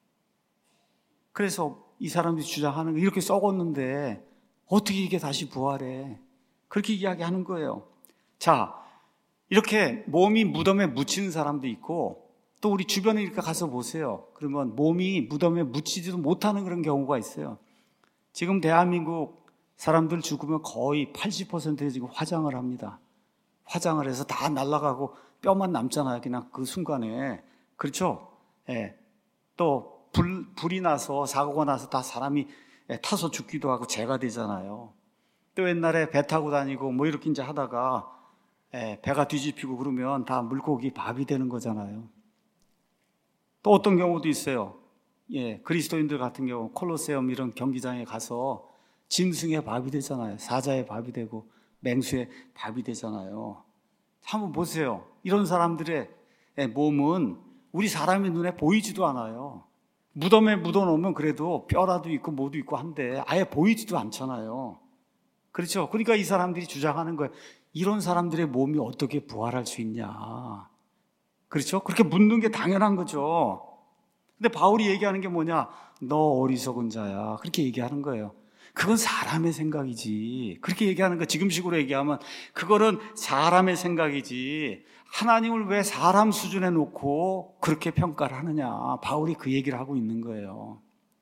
그래서 이 사람들이 주장하는 거, 이렇게 썩었는데 어떻게 이게 다시 부활해? 그렇게 이야기하는 거예요. 자, 이렇게 몸이 무덤에 묻히는 사람도 있고, 또 우리 주변에 이렇게 가서 보세요. 그러면 몸이 무덤에 묻히지도 못하는 그런 경우가 있어요. 지금 대한민국 사람들 죽으면 거의 80%가 지금 화장을 합니다. 화장을 해서 다 날아가고 뼈만 남잖아요. 그냥 그 순간에. 그렇죠? 예. 또 불이 나서, 사고가 나서 다 사람이 타서 죽기도 하고 재가 되잖아요. 또 옛날에 배 타고 다니고 뭐 이렇게 이제 하다가 배가 뒤집히고 그러면 다 물고기 밥이 되는 거잖아요. 또 어떤 경우도 있어요. 그리스도인들 같은 경우 콜로세움 이런 경기장에 가서 짐승의 밥이 되잖아요. 사자의 밥이 되고 맹수의 밥이 되잖아요. 한번 보세요. 이런 사람들의 몸은 우리 사람의 눈에 보이지도 않아요. 무덤에 묻어놓으면 그래도 뼈라도 있고 뭐도 있고 한데 아예 보이지도 않잖아요. 그렇죠? 그러니까 이 사람들이 주장하는 거예요. 이런 사람들의 몸이 어떻게 부활할 수 있냐. 그렇죠? 그렇게 묻는 게 당연한 거죠. 근데 바울이 얘기하는 게 뭐냐? 너 어리석은 자야. 그렇게 얘기하는 거예요. 그건 사람의 생각이지. 그렇게 얘기하는 거, 지금식으로 얘기하면 그거는 사람의 생각이지. 하나님을 왜 사람 수준에 놓고 그렇게 평가를 하느냐. 바울이 그 얘기를 하고 있는 거예요.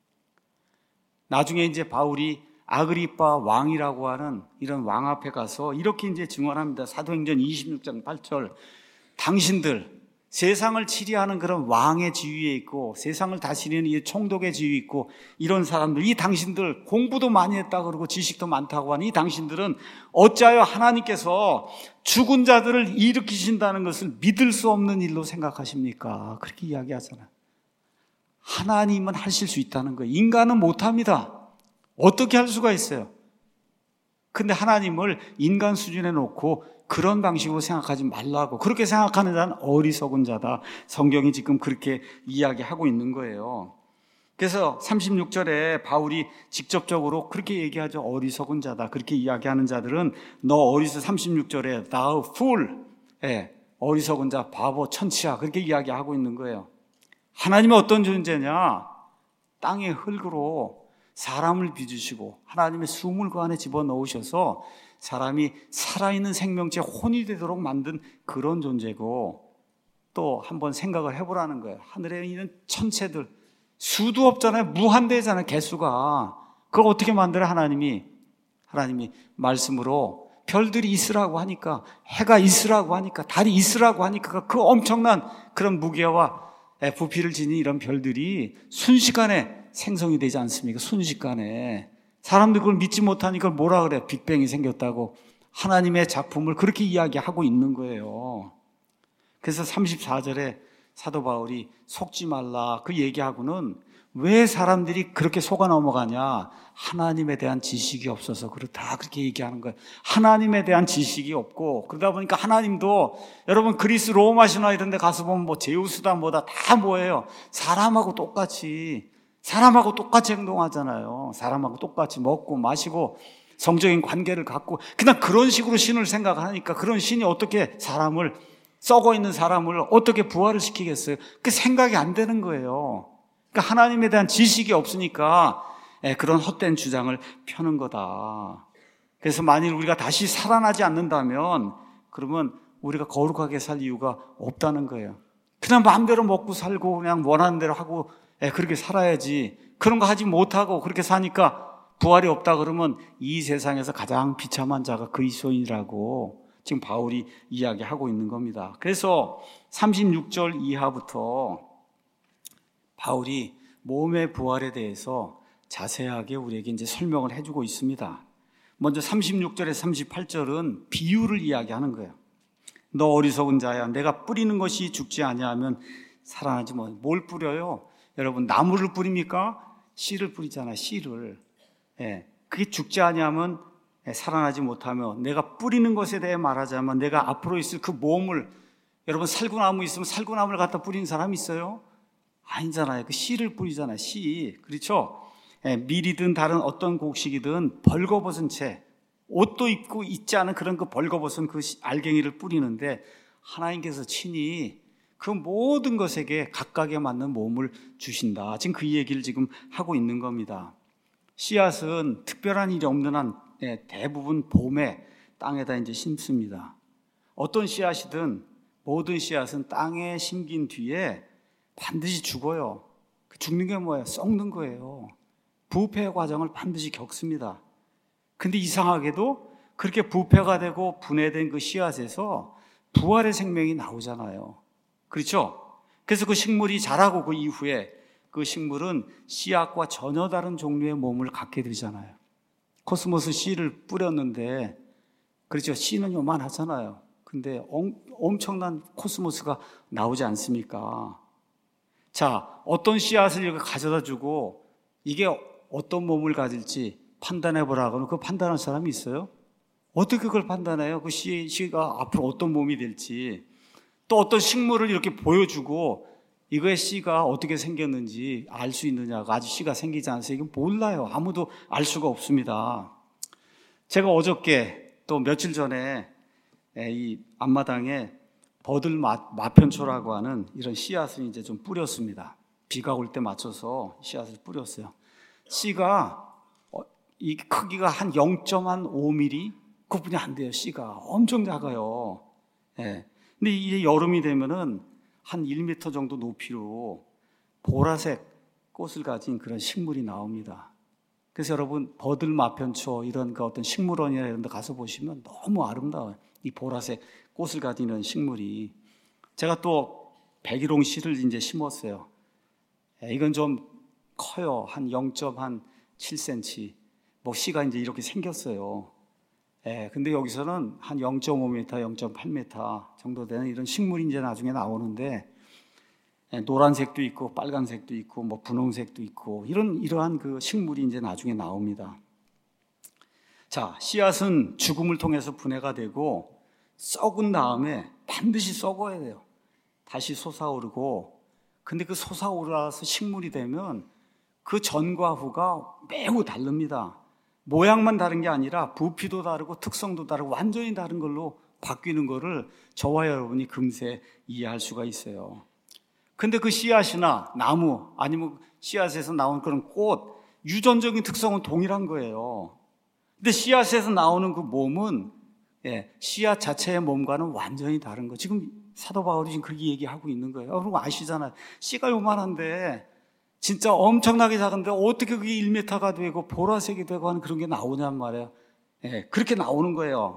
나중에 이제 바울이 아그리빠 왕이라고 하는 이런 왕 앞에 가서 이렇게 이제 증언합니다. 사도행전 26장 8절. 당신들, 세상을 치리하는 그런 왕의 지위에 있고 세상을 다스리는 이 총독의 지위에 있고 이런 사람들, 이 당신들 공부도 많이 했다 그러고 지식도 많다고 하는 이 당신들은 어찌하여 하나님께서 죽은 자들을 일으키신다는 것을 믿을 수 없는 일로 생각하십니까? 그렇게 이야기하잖아요. 하나님은 하실 수 있다는 거예요. 인간은 못합니다. 어떻게 할 수가 있어요? 근데 하나님을 인간 수준에 놓고 그런 방식으로 생각하지 말라고, 그렇게 생각하는 자는 어리석은 자다. 성경이 지금 그렇게 이야기하고 있는 거예요. 그래서 36절에 바울이 직접적으로 그렇게 얘기하죠. 어리석은 자다. 그렇게 이야기하는 자들은 너 어리석, 36절에 thou fool, 어리석은 자, 바보, 천치야. 그렇게 이야기하고 있는 거예요. 하나님은 어떤 존재냐? 땅의 흙으로 사람을 빚으시고 하나님의 숨을 그 안에 집어넣으셔서 사람이 살아있는 생명체 혼이 되도록 만든 그런 존재고, 또 한번 생각을 해보라는 거예요. 하늘에 있는 천체들 수도 없잖아요. 무한대잖아요. 개수가. 그걸 어떻게 만들어요? 하나님이 말씀으로 별들이 있으라고 하니까, 해가 있으라고 하니까, 달이 있으라고 하니까 그 엄청난 그런 무게와 부피를 지닌 이런 별들이 순식간에 생성이 되지 않습니까? 순식간에. 사람들이 그걸 믿지 못하니까 뭐라 그래요? 빅뱅이 생겼다고. 하나님의 작품을 그렇게 이야기하고 있는 거예요. 그래서 34절에 사도 바울이 속지 말라 그 얘기하고는 왜 사람들이 그렇게 속아 넘어가냐? 하나님에 대한 지식이 없어서 그렇다 그렇게 얘기하는 거예요. 하나님에 대한 지식이 없고 그러다 보니까 하나님도 여러분 그리스 로마 신화 이런 데 가서 보면 뭐 제우스다 뭐다 다 뭐예요? 사람하고 똑같이 행동하잖아요. 사람하고 똑같이 먹고 마시고 성적인 관계를 갖고 그냥 그런 식으로 신을 생각하니까 그런 신이 어떻게 사람을 썩어 있는 사람을 어떻게 부활을 시키겠어요? 그 생각이 안 되는 거예요. 그러니까 하나님에 대한 지식이 없으니까 그런 헛된 주장을 펴는 거다. 그래서 만일 우리가 다시 살아나지 않는다면 그러면 우리가 거룩하게 살 이유가 없다는 거예요. 그냥 마음대로 먹고 살고 그냥 원하는 대로 하고 그렇게 살아야지. 그런 거 하지 못하고 그렇게 사니까 부활이 없다 그러면 이 세상에서 가장 비참한 자가 그리스도인이라고 지금 바울이 이야기하고 있는 겁니다. 그래서 36절 이하부터 바울이 몸의 부활에 대해서 자세하게 우리에게 이제 설명을 해주고 있습니다. 먼저 36절에 38절은 비유를 이야기하는 거예요. 너 어리석은 자야, 내가 뿌리는 것이 죽지 아니하면 살아나지 뭐. 뭘 뿌려요? 여러분 나무를 뿌립니까? 씨를 뿌리잖아요. 씨를. 그게 죽지 아니하면 살아나지 못하며 내가 뿌리는 것에 대해 말하자면 내가 앞으로 있을 그 몸을 여러분 살구나무 있으면 살구나무를 갖다 뿌리는 사람 있어요? 아니잖아요. 그 씨를 뿌리잖아요. 씨. 그렇죠? 밀이든 다른 어떤 곡식이든 벌거벗은 채 옷도 입고 있지 않은 그런 그 벌거벗은 그 알갱이를 뿌리는데 하나님께서 친히 그 모든 것에게 각각에 맞는 몸을 주신다. 지금 그 얘기를 지금 하고 있는 겁니다. 씨앗은 특별한 일이 없는 한 대부분 봄에 땅에다 이제 심습니다. 어떤 씨앗이든 모든 씨앗은 땅에 심긴 뒤에 반드시 죽어요. 죽는 게 뭐예요? 썩는 거예요. 부패 과정을 반드시 겪습니다. 근데 이상하게도 그렇게 부패가 되고 분해된 그 씨앗에서 부활의 생명이 나오잖아요. 그렇죠? 그래서 그 식물이 자라고 그 이후에 그 식물은 씨앗과 전혀 다른 종류의 몸을 갖게 되잖아요. 코스모스 씨를 뿌렸는데, 그렇죠? 씨는 요만하잖아요. 근데 엄청난 코스모스가 나오지 않습니까? 자, 어떤 씨앗을 이렇게 가져다 주고 이게 어떤 몸을 가질지 판단해 보라고 하면 그 판단할 사람이 있어요? 어떻게 그걸 판단해요? 그 씨가 앞으로 어떤 몸이 될지. 또 어떤 식물을 이렇게 보여주고 이거의 씨가 어떻게 생겼는지 알 수 있느냐가 아직 씨가 생기지 않아서 이건 몰라요. 아무도 알 수가 없습니다. 제가 어저께 또 며칠 전에 이 앞마당에 버들 마편초라고 하는 이런 씨앗을 이제 좀 뿌렸습니다. 비가 올 때 맞춰서 씨앗을 뿌렸어요. 씨가 이 크기가 한 0.5mm 그뿐이 안 돼요. 씨가 엄청 작아요. 근데 이게 여름이 되면은 한 1m 정도 높이로 보라색 꽃을 가진 그런 식물이 나옵니다. 그래서 여러분 버들 마편초 이런 그 어떤 식물원이나 이런 데 가서 보시면 너무 아름다워요. 이 보라색 꽃을 가지는 식물이. 제가 또 백일홍 씨를 이제 심었어요. 이건 좀 커요. 한 0.7cm. 뭐 씨가 이제 이렇게 생겼어요. 근데 여기서는 한 0.5m, 0.8m 정도 되는 이런 식물이 이제 나중에 나오는데 노란색도 있고 빨간색도 있고 뭐 분홍색도 있고 이러한 그 식물이 이제 나중에 나옵니다. 자, 씨앗은 죽음을 통해서 분해가 되고 썩은 다음에 반드시 썩어야 돼요. 다시 솟아오르고, 근데 그 솟아오르서 식물이 되면 그 전과 후가 매우 다릅니다. 모양만 다른 게 아니라 부피도 다르고 특성도 다르고 완전히 다른 걸로 바뀌는 거를 저와 여러분이 금세 이해할 수가 있어요. 근데 그 씨앗이나 나무 아니면 씨앗에서 나온 그런 꽃, 유전적인 특성은 동일한 거예요. 근데 씨앗에서 나오는 그 몸은 씨앗 자체의 몸과는 완전히 다른 거. 지금 사도 바울이 지금 그렇게 얘기하고 있는 거예요. 여러분 아시잖아요. 씨가 요만한데 진짜 엄청나게 작은데 어떻게 그게 1m가 되고 보라색이 되고 하는 그런 게 나오냔 말이에요. 그렇게 나오는 거예요.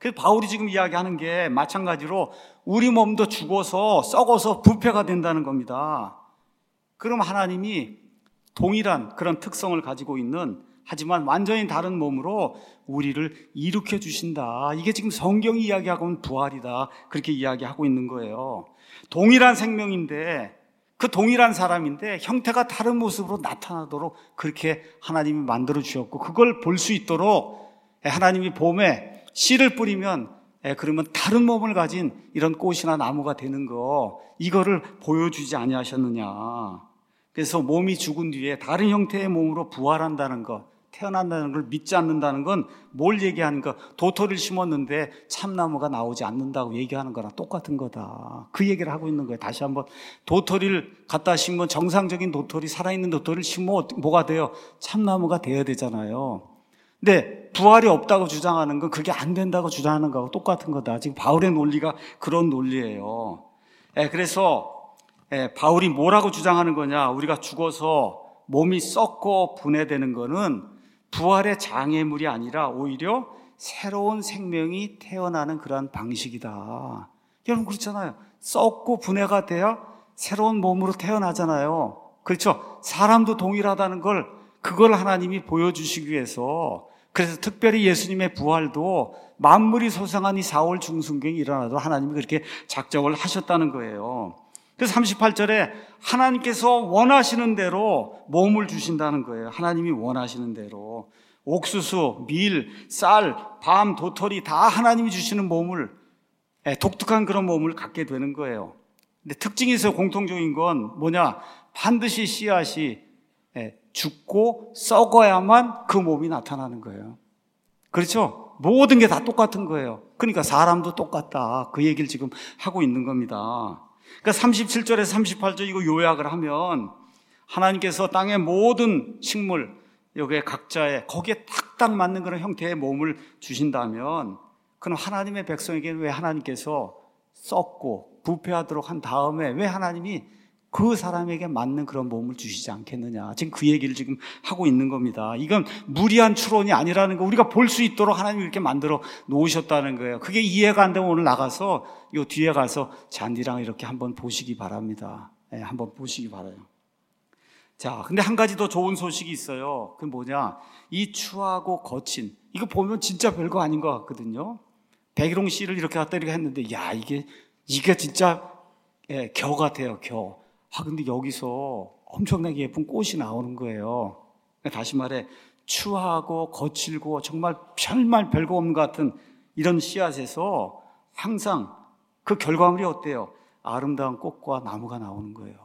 그래서 바울이 지금 이야기하는 게 마찬가지로 우리 몸도 죽어서 썩어서 부패가 된다는 겁니다. 그럼 하나님이 동일한 그런 특성을 가지고 있는, 하지만 완전히 다른 몸으로 우리를 일으켜 주신다. 이게 지금 성경이 이야기하고 있는 부활이다. 그렇게 이야기하고 있는 거예요. 동일한 생명인데, 그 동일한 사람인데 형태가 다른 모습으로 나타나도록 그렇게 하나님이 만들어 주셨고, 그걸 볼 수 있도록 하나님이 봄에 씨를 뿌리면 그러면 다른 몸을 가진 이런 꽃이나 나무가 되는 거, 이거를 보여주지 아니하셨느냐. 그래서 몸이 죽은 뒤에 다른 형태의 몸으로 부활한다는 것, 태어난다는 걸 믿지 않는다는 건 뭘 얘기하는 거? 도토리를 심었는데 참나무가 나오지 않는다고 얘기하는 거랑 똑같은 거다. 그 얘기를 하고 있는 거예요. 다시 한번, 도토리를 갖다 심으면 정상적인 도토리, 살아있는 도토리를 심으면 뭐가 돼요? 참나무가 돼야 되잖아요. 근데 부활이 없다고 주장하는 건 그게 안 된다고 주장하는 거하고 똑같은 거다. 지금 바울의 논리가 그런 논리예요. 그래서 바울이 뭐라고 주장하는 거냐? 우리가 죽어서 몸이 썩고 분해되는 거는 부활의 장애물이 아니라 오히려 새로운 생명이 태어나는 그러한 방식이다. 여러분 그렇잖아요. 썩고 분해가 돼야 새로운 몸으로 태어나잖아요. 그렇죠? 사람도 동일하다는 걸, 그걸 하나님이 보여주시기 위해서, 그래서 특별히 예수님의 부활도 만물이 소생한 이 4월 중순경에 일어나도 하나님이 그렇게 작정을 하셨다는 거예요. 그래서 38절에 하나님께서 원하시는 대로 몸을 주신다는 거예요. 하나님이 원하시는 대로. 옥수수, 밀, 쌀, 밤, 도토리 다 하나님이 주시는 몸을, 독특한 그런 몸을 갖게 되는 거예요. 근데 특징이 있어요. 공통적인 건 뭐냐? 반드시 씨앗이 죽고 썩어야만 그 몸이 나타나는 거예요. 그렇죠? 모든 게 다 똑같은 거예요. 그러니까 사람도 똑같다. 그 얘기를 지금 하고 있는 겁니다. 그러니까 37절에서 38절 이거 요약을 하면, 하나님께서 땅의 모든 식물, 여기에 각자의 거기에 딱딱 맞는 그런 형태의 몸을 주신다면, 그럼 하나님의 백성에게는 왜 하나님께서 썩고 부패하도록 한 다음에 왜 하나님이 그 사람에게 맞는 그런 몸을 주시지 않겠느냐. 지금 그 얘기를 지금 하고 있는 겁니다. 이건 무리한 추론이 아니라는 거, 우리가 볼 수 있도록 하나님이 이렇게 만들어 놓으셨다는 거예요. 그게 이해가 안 되면 오늘 나가서 요 뒤에 가서 잔디랑 이렇게 한번 보시기 바랍니다. 한번 보시기 바라요. 자, 근데 한 가지 더 좋은 소식이 있어요. 그게 뭐냐? 이 추하고 거친, 이거 보면 진짜 별거 아닌 것 같거든요. 백일홍 씨를 이렇게 갖다 이렇게 했는데, 야, 이게 진짜 겨 같아요, 겨. 근데 여기서 엄청나게 예쁜 꽃이 나오는 거예요. 다시 말해, 추하고 거칠고 정말 별거 없는 것 같은 이런 씨앗에서 항상 그 결과물이 어때요? 아름다운 꽃과 나무가 나오는 거예요.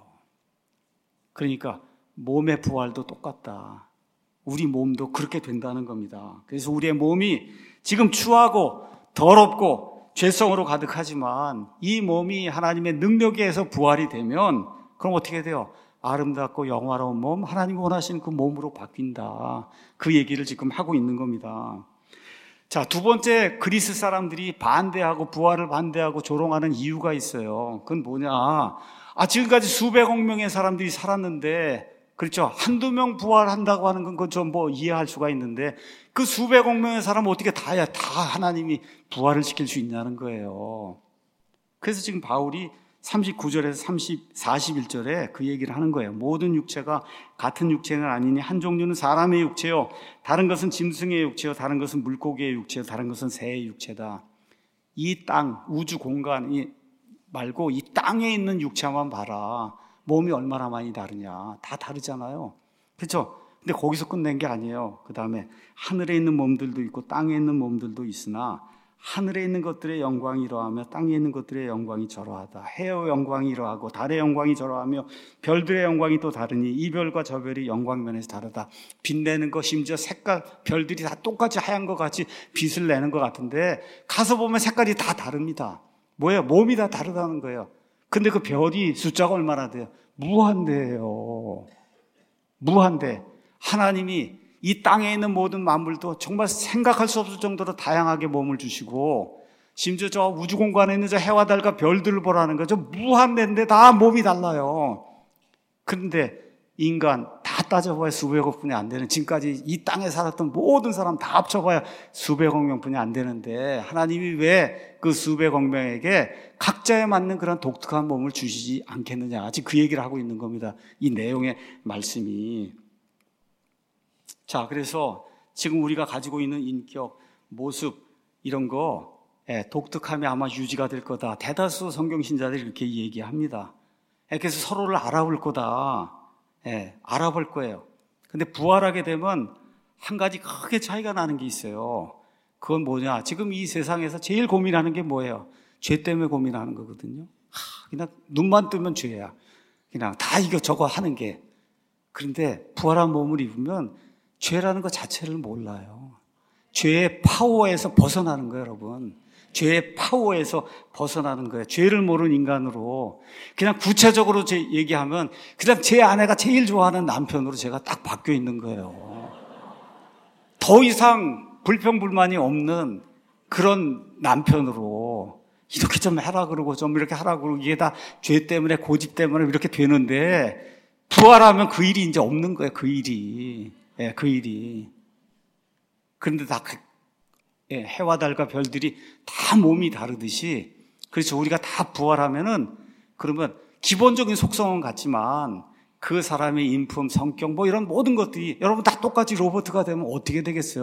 그러니까 몸의 부활도 똑같다. 우리 몸도 그렇게 된다는 겁니다. 그래서 우리의 몸이 지금 추하고 더럽고 죄성으로 가득하지만 이 몸이 하나님의 능력에 의해서 부활이 되면, 그럼 어떻게 돼요? 아름답고 영화로운 몸, 하나님이 원하시는 그 몸으로 바뀐다. 그 얘기를 지금 하고 있는 겁니다. 자, 두 번째, 그리스 사람들이 반대하고 부활을 반대하고 조롱하는 이유가 있어요. 그건 뭐냐? 지금까지 수백억 명의 사람들이 살았는데, 그렇죠? 한두 명 부활한다고 하는 건 그건 좀 이해할 수가 있는데, 그 수백억 명의 사람 어떻게 다 하나님이 부활을 시킬 수 있냐는 거예요. 그래서 지금 바울이 39절에서 41절에 그 얘기를 하는 거예요. 모든 육체가 같은 육체는 아니니 한 종류는 사람의 육체요, 다른 것은 짐승의 육체요, 다른 것은 물고기의 육체요, 다른 것은 새의 육체다. 이 땅, 우주 공간이 말고 이 땅에 있는 육체만 봐라. 몸이 얼마나 많이 다르냐. 다 다르잖아요. 그렇죠? 근데 거기서 끝낸 게 아니에요. 그 다음에 하늘에 있는 몸들도 있고 땅에 있는 몸들도 있으나 하늘에 있는 것들의 영광이 이러하며 땅에 있는 것들의 영광이 저러하다. 해의 영광이 이러하고 달의 영광이 저러하며 별들의 영광이 또 다르니 이 별과 저 별이 영광면에서 다르다. 빛내는 것, 심지어 색깔, 별들이 다 똑같이 하얀 것 같이 빛을 내는 것 같은데 가서 보면 색깔이 다 다릅니다. 뭐예요? 몸이 다 다르다는 거예요. 근데 그 별이 숫자가 얼마나 돼요? 무한대예요. 무한대. 하나님이 이 땅에 있는 모든 만물도 정말 생각할 수 없을 정도로 다양하게 몸을 주시고, 심지어 저 우주 공간에 있는 저 해와 달과 별들을 보라는 거죠. 무한대인데 다 몸이 달라요. 그런데 인간 다 따져봐야 수백억 분이 안 되는, 지금까지 이 땅에 살았던 모든 사람 다 합쳐봐야 수백억 명분이 안 되는데 하나님이 왜 그 수백억 명에게 각자에 맞는 그런 독특한 몸을 주시지 않겠느냐, 지금 그 얘기를 하고 있는 겁니다, 이 내용의 말씀이. 자, 그래서 지금 우리가 가지고 있는 인격, 모습 이런 거 독특함이 아마 유지가 될 거다. 대다수 성경신자들이 이렇게 얘기합니다. 그래서 서로를 알아볼 거다. 알아볼 거예요. 근데 부활하게 되면 한 가지 크게 차이가 나는 게 있어요. 그건 뭐냐? 지금 이 세상에서 제일 고민하는 게 뭐예요? 죄 때문에 고민하는 거거든요. 그냥 눈만 뜨면 죄야. 그냥 다 이거 저거 하는 게. 그런데 부활한 몸을 입으면 죄라는 것 자체를 몰라요. 죄의 파워에서 벗어나는 거예요, 여러분. 죄의 파워에서 벗어나는 거예요. 죄를 모르는 인간으로. 그냥 구체적으로 얘기하면 그냥 제 아내가 제일 좋아하는 남편으로 제가 딱 바뀌어 있는 거예요. 더 이상 불평불만이 없는 그런 남편으로, 이렇게 좀 하라 그러고 좀 이렇게 하라 그러고, 이게 다 죄 때문에, 고집 때문에 이렇게 되는데 부활하면 그 일이 이제 없는 거예요. 그 일이. 그 일이. 그런데 다 해와 달과 별들이 다 몸이 다르듯이, 그렇죠. 우리가 다 부활하면은 그러면 기본적인 속성은 같지만 그 사람의 인품, 성격 뭐 이런 모든 것들이 여러분 다 똑같이 로봇가 되면 어떻게 되겠어요?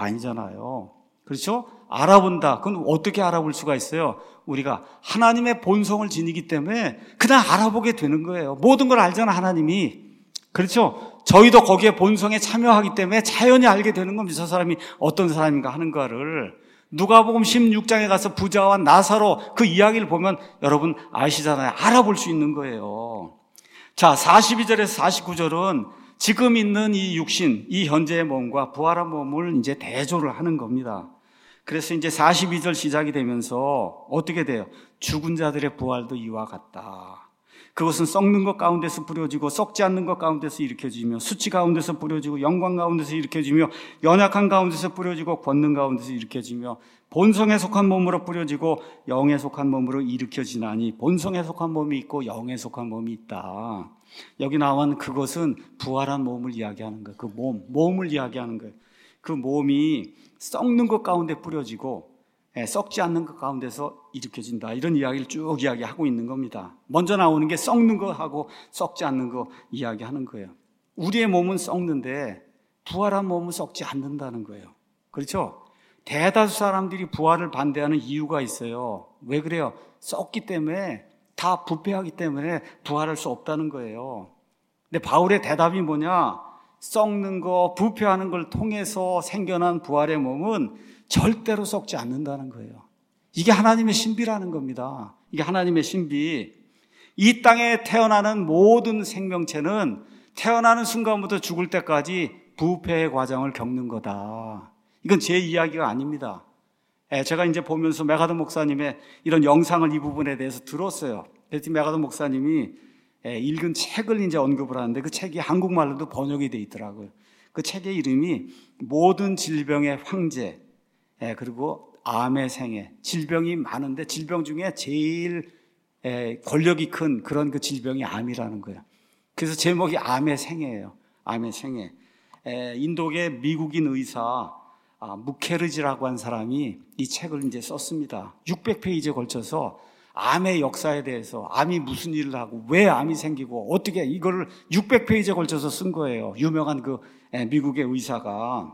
아니잖아요. 그렇죠? 알아본다. 그건 어떻게 알아볼 수가 있어요? 우리가 하나님의 본성을 지니기 때문에 그냥 알아보게 되는 거예요. 모든 걸 알잖아, 하나님이. 그렇죠? 저희도 거기에 본성에 참여하기 때문에 자연히 알게 되는 겁니다. 저 사람이 어떤 사람인가 하는 거를. 누가복음 16장에 가서 부자와 나사로 그 이야기를 보면 여러분 아시잖아요. 알아볼 수 있는 거예요. 자, 42절에서 49절은 지금 있는 이 육신, 이 현재의 몸과 부활한 몸을 이제 대조를 하는 겁니다. 그래서 이제 42절 시작이 되면서 어떻게 돼요? 죽은 자들의 부활도 이와 같다. 그것은 썩는 것 가운데서 뿌려지고 썩지 않는 것 가운데서 일으켜지며 수치 가운데서 뿌려지고 영광 가운데서 일으켜지며 연약한 가운데서 뿌려지고 권능 가운데서 일으켜지며 본성에 속한 몸으로 뿌려지고 영에 속한 몸으로 일으켜지나니 본성에 속한 몸이 있고 영에 속한 몸이 있다. 여기 나온 그것은 부활한 몸을 이야기하는 거예요. 그 몸을 이야기하는 거예요. 그 몸이 썩는 것 가운데 뿌려지고 썩지 않는 것 가운데서 일으켜진다. 이런 이야기를 쭉 이야기하고 있는 겁니다. 먼저 나오는 게 썩는 거하고 썩지 않는 거 이야기하는 거예요. 우리의 몸은 썩는데 부활한 몸은 썩지 않는다는 거예요. 그렇죠? 대다수 사람들이 부활을 반대하는 이유가 있어요. 왜 그래요? 썩기 때문에, 다 부패하기 때문에 부활할 수 없다는 거예요. 근데 바울의 대답이 뭐냐? 썩는 거, 부패하는 걸 통해서 생겨난 부활의 몸은 절대로 썩지 않는다는 거예요. 이게 하나님의 신비라는 겁니다. 이게 하나님의 신비. 이 땅에 태어나는 모든 생명체는 태어나는 순간부터 죽을 때까지 부패의 과정을 겪는 거다. 이건 제 이야기가 아닙니다. 제가 이제 보면서 메가더 목사님의 이런 영상을 이 부분에 대해서 들었어요. 그래서 메가더 목사님이 읽은 책을 이제 언급을 하는데 그 책이 한국말로도 번역이 돼 있더라고요. 그 책의 이름이 모든 질병의 황제, 그리고 암의 생애. 질병이 많은데 질병 중에 제일 권력이 큰 그런 그 질병이 암이라는 거예요. 그래서 제목이 암의 생애예요. 암의 생애. 인도계 미국인 의사 무케르지라고 한 사람이 이 책을 이제 썼습니다. 600페이지에 걸쳐서 암의 역사에 대해서, 암이 무슨 일을 하고 왜 암이 생기고 어떻게, 이거를 600페이지에 걸쳐서 쓴 거예요. 유명한 그 미국의 의사가.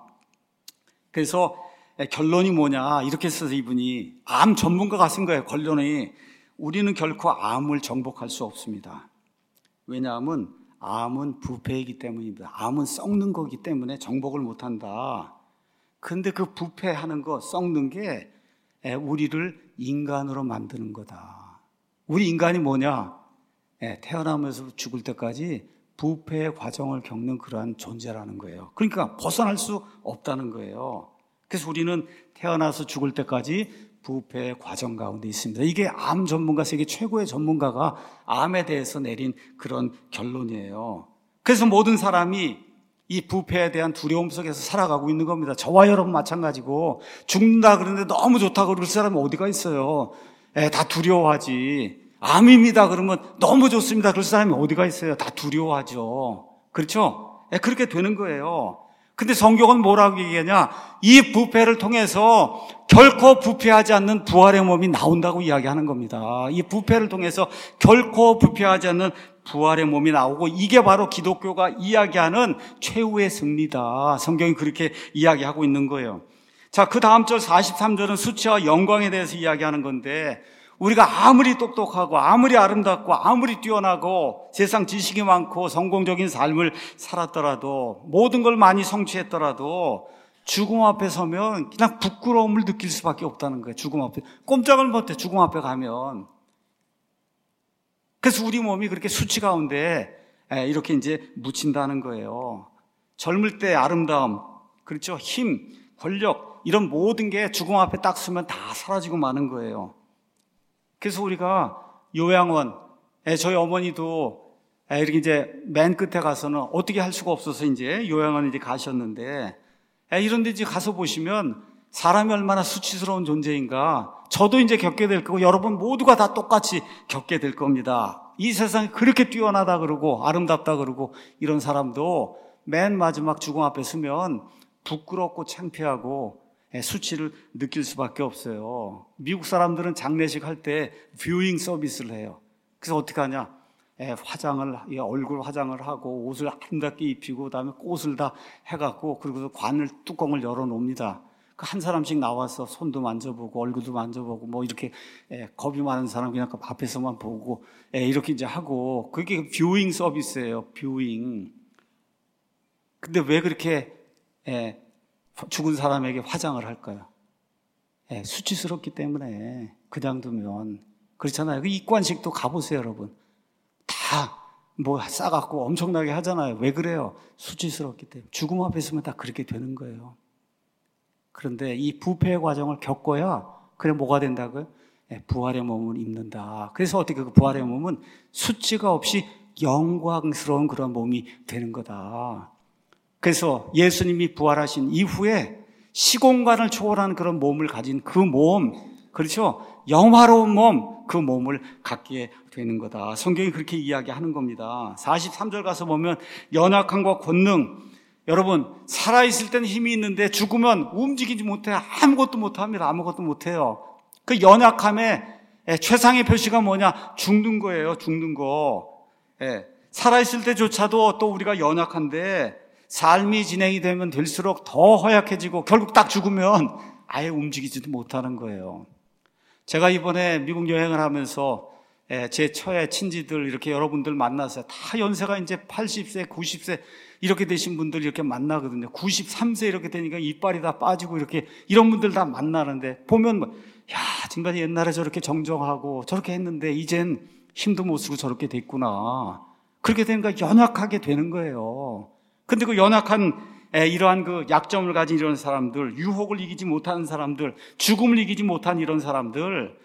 그래서 결론이 뭐냐 이렇게 써서 이분이, 암 전문가가 쓴 거예요. 결론이 우리는 결코 암을 정복할 수 없습니다. 왜냐하면 암은 부패이기 때문입니다. 암은 썩는 거기 때문에 정복을 못한다. 근데 그 부패하는 거, 썩는 게 우리를 인간으로 만드는 거다. 우리 인간이 뭐냐? 태어나면서 죽을 때까지 부패의 과정을 겪는 그러한 존재라는 거예요. 그러니까 벗어날 수 없다는 거예요. 그래서 우리는 태어나서 죽을 때까지 부패의 과정 가운데 있습니다. 이게 암 전문가, 세계 최고의 전문가가 암에 대해서 내린 그런 결론이에요. 그래서 모든 사람이 이 부패에 대한 두려움 속에서 살아가고 있는 겁니다. 저와 여러분 마찬가지고, 죽는다 그러는데 너무 좋다고 그럴 사람이 어디가 있어요? 다 두려워하지. 암입니다 그러면 너무 좋습니다 그럴 사람이 어디가 있어요? 다 두려워하죠. 그렇죠? 그렇게 되는 거예요. 근데 성경은 뭐라고 얘기하냐? 이 부패를 통해서 결코 부패하지 않는 부활의 몸이 나온다고 이야기하는 겁니다. 이 부패를 통해서 결코 부패하지 않는 부활의 몸이 나오고, 이게 바로 기독교가 이야기하는 최후의 승리다. 성경이 그렇게 이야기하고 있는 거예요. 자, 그 다음 절 43절은 수치와 영광에 대해서 이야기하는 건데, 우리가 아무리 똑똑하고 아무리 아름답고 아무리 뛰어나고 세상 지식이 많고 성공적인 삶을 살았더라도, 모든 걸 많이 성취했더라도 죽음 앞에 서면 그냥 부끄러움을 느낄 수밖에 없다는 거예요. 죽음 앞에 꼼짝을 못해, 죽음 앞에 가면. 그래서 우리 몸이 그렇게 수치 가운데 이렇게 이제 묻힌다는 거예요. 젊을 때 아름다움, 그렇죠? 힘, 권력, 이런 모든 게 죽음 앞에 딱 서면 다 사라지고 마는 거예요. 그래서 우리가 요양원, 저희 어머니도 이렇게 이제 맨 끝에 가서는 어떻게 할 수가 없어서 이제 요양원에 이제 가셨는데, 이런 데 이제 가서 보시면 사람이 얼마나 수치스러운 존재인가 저도 이제 겪게 될 거고, 여러분 모두가 다 똑같이 겪게 될 겁니다. 이 세상이 그렇게 뛰어나다 그러고 아름답다 그러고 이런 사람도 맨 마지막 죽음 앞에 서면 부끄럽고 창피하고 수치를 느낄 수밖에 없어요. 미국 사람들은 장례식 할 때 뷰잉 서비스를 해요. 그래서 어떻게 하냐? 화장을, 얼굴 화장을 하고 옷을 아름답게 입히고 그다음에 꽃을 다 해갖고, 그리고 관을 뚜껑을 열어놓습니다. 한 사람씩 나와서 손도 만져보고 얼굴도 만져보고 뭐 이렇게 겁이 많은 사람 그냥 앞에서만 보고 이렇게 이제 하고, 그게 뷰잉 서비스예요. 뷰잉. 근데 왜 그렇게 죽은 사람에게 화장을 할까요? 수치스럽기 때문에. 그냥 두면 그렇잖아요. 그 입관식도 가보세요, 여러분. 다 뭐 싸갖고 엄청나게 하잖아요. 왜 그래요? 수치스럽기 때문에. 죽음 앞에 있으면 다 그렇게 되는 거예요. 그런데 이 부패의 과정을 겪어야 그래 뭐가 된다고요? 부활의 몸을 입는다. 그래서 어떻게 그 부활의 몸은 수치가 없이 영광스러운 그런 몸이 되는 거다. 그래서 예수님이 부활하신 이후에 시공간을 초월하는 그런 몸을 가진 그 몸, 그렇죠? 영화로운 몸, 그 몸을 갖게 되는 거다. 성경이 그렇게 이야기하는 겁니다. 43절 가서 보면 연약함과 권능, 여러분 살아있을 때는 힘이 있는데 죽으면 움직이지 못해. 아무것도 못합니다. 아무것도 못해요. 그 연약함의 최상의 표시가 뭐냐? 죽는 거예요. 죽는 거. 살아있을 때조차도 또 우리가 연약한데 삶이 진행이 되면 될수록 더 허약해지고 결국 딱 죽으면 아예 움직이지도 못하는 거예요. 제가 이번에 미국 여행을 하면서 제 처의 친지들 이렇게 여러분들 만나서 다 연세가 이제 80세, 90세 이렇게 되신 분들 이렇게 만나거든요. 93세 이렇게 되니까 이빨이 다 빠지고 이렇게 이런 분들 다 만나는데 보면 야, 정말 옛날에 저렇게 정정하고 저렇게 했는데 이젠 힘도 못 쓰고 저렇게 됐구나. 그렇게 되니까 연약하게 되는 거예요. 근데 그 연약한 이러한 그 약점을 가진 이런 사람들, 유혹을 이기지 못하는 사람들, 죽음을 이기지 못한 이런 사람들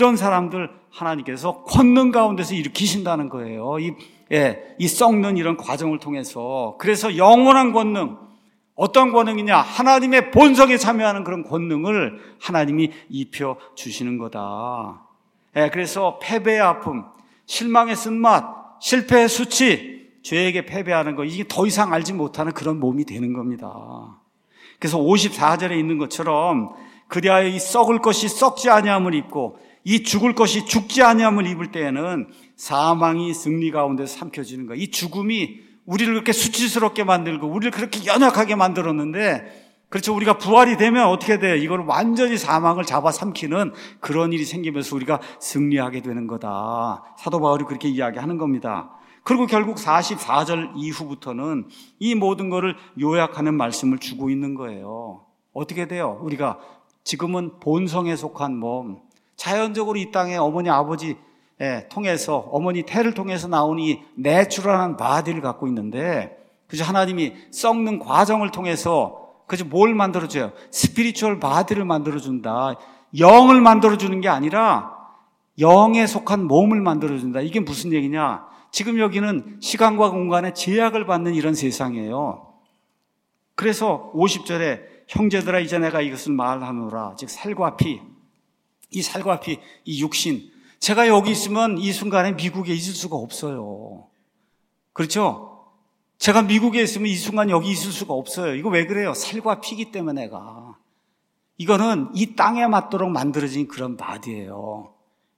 하나님께서 권능 가운데서 일으키신다는 거예요. 이 썩는 이런 과정을 통해서. 그래서 영원한 권능, 어떤 권능이냐? 하나님의 본성에 참여하는 그런 권능을 하나님이 입혀 주시는 거다. 그래서 패배의 아픔, 실망의 쓴맛, 실패의 수치, 죄에게 패배하는 거, 이게 더 이상 알지 못하는 그런 몸이 되는 겁니다. 그래서 54절에 있는 것처럼 그리하여 이 썩을 것이 썩지 아니함을 입고 이 죽을 것이 죽지 아니함을 입을 때에는 사망이 승리 가운데 삼켜지는 거예요. 이 죽음이 우리를 그렇게 수치스럽게 만들고 우리를 그렇게 연약하게 만들었는데, 그렇죠, 우리가 부활이 되면 어떻게 돼요? 이걸 완전히 사망을 잡아삼키는 그런 일이 생기면서 우리가 승리하게 되는 거다. 사도 바울이 그렇게 이야기하는 겁니다. 그리고 결국 44절 이후부터는 이 모든 것을 요약하는 말씀을 주고 있는 거예요. 어떻게 돼요? 우리가 지금은 본성에 속한 몸, 자연적으로 이 땅에 어머니 아버지 통해서, 어머니 태를 통해서 나온 이 내추럴한 바디를 갖고 있는데, 그죠? 하나님이 썩는 과정을 통해서 그죠? 뭘 만들어줘요? 스피리추얼 바디를 만들어준다. 영을 만들어주는 게 아니라 영에 속한 몸을 만들어준다. 이게 무슨 얘기냐? 지금 여기는 시간과 공간의 제약을 받는 이런 세상이에요. 그래서 50절에 형제들아 이제 내가 이것을 말하노라. 즉 살과 피, 이 살과 피, 이 육신. 제가 여기 있으면 이 순간에 미국에 있을 수가 없어요. 그렇죠? 제가 미국에 있으면 이 순간 여기 있을 수가 없어요. 이거 왜 그래요? 살과 피기 때문에 내가. 이거는 이 땅에 맞도록 만들어진 그런 바디예요.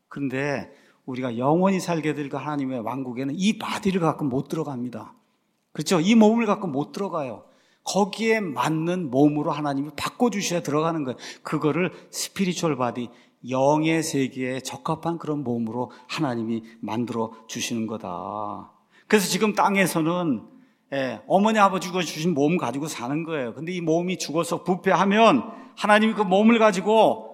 그런데 우리가 영원히 살게 될 그 하나님의 왕국에는 이 바디를 갖고 못 들어갑니다. 그렇죠? 이 몸을 갖고 못 들어가요. 거기에 맞는 몸으로 하나님이 바꿔주셔야 들어가는 거예요. 그거를 스피리추얼 바디, 영의 세계에 적합한 그런 몸으로 하나님이 만들어 주시는 거다. 그래서 지금 땅에서는 어머니 아버지가 주신 몸 가지고 사는 거예요. 근데 이 몸이 죽어서 부패하면 하나님이 그 몸을 가지고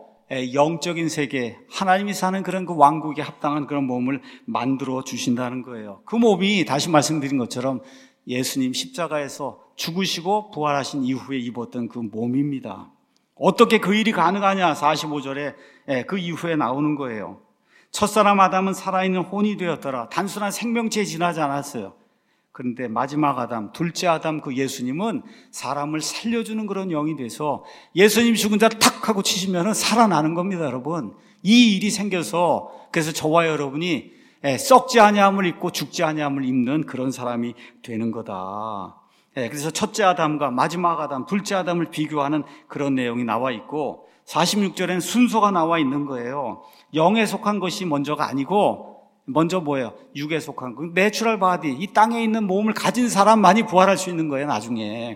영적인 세계, 하나님이 사는 그런 그 왕국에 합당한 그런 몸을 만들어 주신다는 거예요. 그 몸이 다시 말씀드린 것처럼 예수님 십자가에서 죽으시고 부활하신 이후에 입었던 그 몸입니다. 어떻게 그 일이 가능하냐? 45절에 그 이후에 나오는 거예요. 첫사람 아담은 살아있는 혼이 되었더라. 단순한 생명체에 지나지 않았어요. 그런데 마지막 아담, 둘째 아담 그 예수님은 사람을 살려주는 그런 영이 돼서 예수님 죽은 자를 탁 하고 치시면 살아나는 겁니다, 여러분. 이 일이 생겨서 그래서 저와 여러분이 썩지 아니함을 입고 죽지 아니함을 입는 그런 사람이 되는 거다. 그래서 첫째 아담과 마지막 아담, 둘째 아담을 비교하는 그런 내용이 나와 있고 46절에는 순서가 나와 있는 거예요. 영에 속한 것이 먼저가 아니고 먼저 뭐예요? 육에 속한 거. 내추럴 바디, 이 땅에 있는 몸을 가진 사람만이 부활할 수 있는 거예요, 나중에.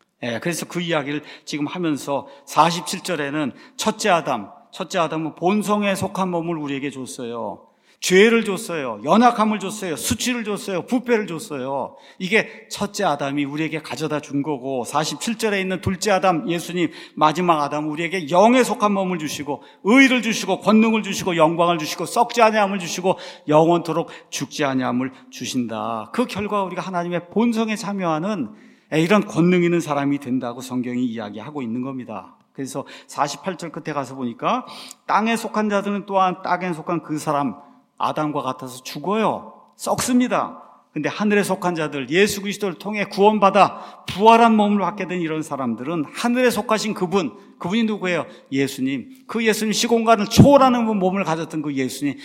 그래서 그 이야기를 지금 하면서 47절에는 첫째 아담은 본성에 속한 몸을 우리에게 줬어요. 죄를 줬어요. 연약함을 줬어요. 수치를 줬어요. 부패를 줬어요. 이게 첫째 아담이 우리에게 가져다 준 거고 47절에 있는 둘째 아담 예수님 마지막 아담 우리에게 영에 속한 몸을 주시고 의를 주시고 권능을 주시고 영광을 주시고 썩지 아니함을 주시고 영원토록 죽지 아니함을 주신다. 그 결과 우리가 하나님의 본성에 참여하는 이런 권능 있는 사람이 된다고 성경이 이야기하고 있는 겁니다. 그래서 48절 끝에 가서 보니까 땅에 속한 자들은 또한 땅에 속한 그 사람 아담과 같아서 죽어요. 썩습니다. 근데 하늘에 속한 자들, 예수 그리스도를 통해 구원받아 부활한 몸을 갖게 된 이런 사람들은 하늘에 속하신 그분이 누구예요? 예수님. 그 예수님 시공간을 초월하는 몸을 가졌던 그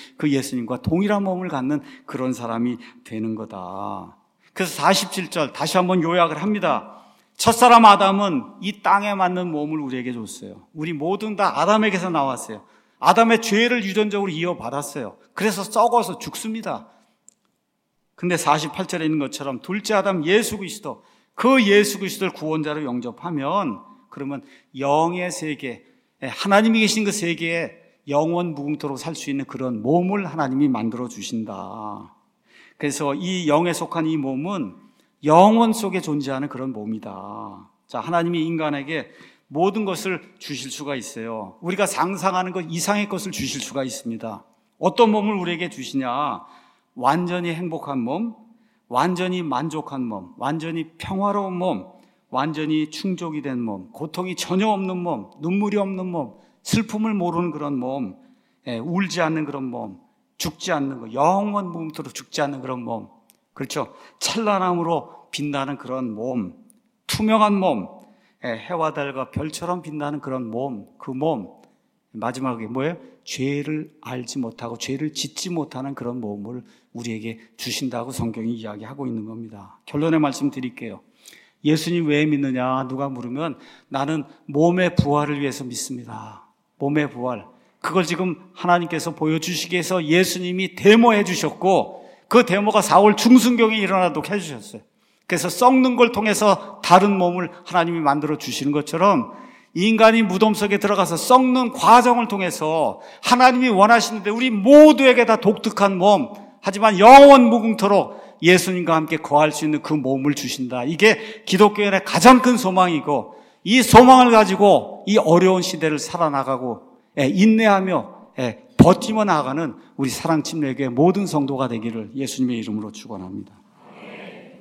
예수님과 동일한 몸을 갖는 그런 사람이 되는 거다. 그래서 47절 다시 한번 요약을 합니다. 첫사람 아담은 이 땅에 맞는 몸을 우리에게 줬어요. 우리 모든 다 아담에게서 나왔어요. 아담의 죄를 유전적으로 이어받았어요. 그래서 썩어서 죽습니다. 근데 48절에 있는 것처럼 둘째 아담 예수 그리스도, 그 예수 그리스도를 구원자로 영접하면 그러면 영의 세계, 하나님이 계신 그 세계에 영원 무궁토록 살 수 있는 그런 몸을 하나님이 만들어 주신다. 그래서 이 영에 속한 이 몸은 영원 속에 존재하는 그런 몸이다. 자, 하나님이 인간에게 모든 것을 주실 수가 있어요. 우리가 상상하는 것 이상의 것을 주실 수가 있습니다. 어떤 몸을 우리에게 주시냐? 완전히 행복한 몸, 완전히 만족한 몸, 완전히 평화로운 몸, 완전히 충족이 된 몸, 고통이 전혀 없는 몸, 눈물이 없는 몸, 슬픔을 모르는 그런 몸, 울지 않는 그런 몸, 죽지 않는 거, 영원 무궁토록 죽지 않는 그런 몸, 그렇죠? 찬란함으로 빛나는 그런 몸, 투명한 몸, 해와 달과 별처럼 빛나는 그런 몸, 그 몸, 마지막에 뭐예요? 죄를 알지 못하고 죄를 짓지 못하는 그런 몸을 우리에게 주신다고 성경이 이야기하고 있는 겁니다. 결론의 말씀 드릴게요. 예수님 왜 믿느냐? 누가 물으면 나는 몸의 부활을 위해서 믿습니다. 몸의 부활. 그걸 지금 하나님께서 보여주시기 위해서 예수님이 데모해 주셨고 그 데모가 4월 중순경에 일어나도록 해주셨어요. 그래서 썩는 걸 통해서 다른 몸을 하나님이 만들어 주시는 것처럼 인간이 무덤 속에 들어가서 썩는 과정을 통해서 하나님이 원하시는데 우리 모두에게 다 독특한 몸, 하지만 영원 무궁토록 예수님과 함께 거할 수 있는 그 몸을 주신다. 이게 기독교인의 가장 큰 소망이고 이 소망을 가지고 이 어려운 시대를 살아나가고 인내하며 버티며 나아가는 우리 사랑침례교회 모든 성도가 되기를 예수님의 이름으로 축원합니다.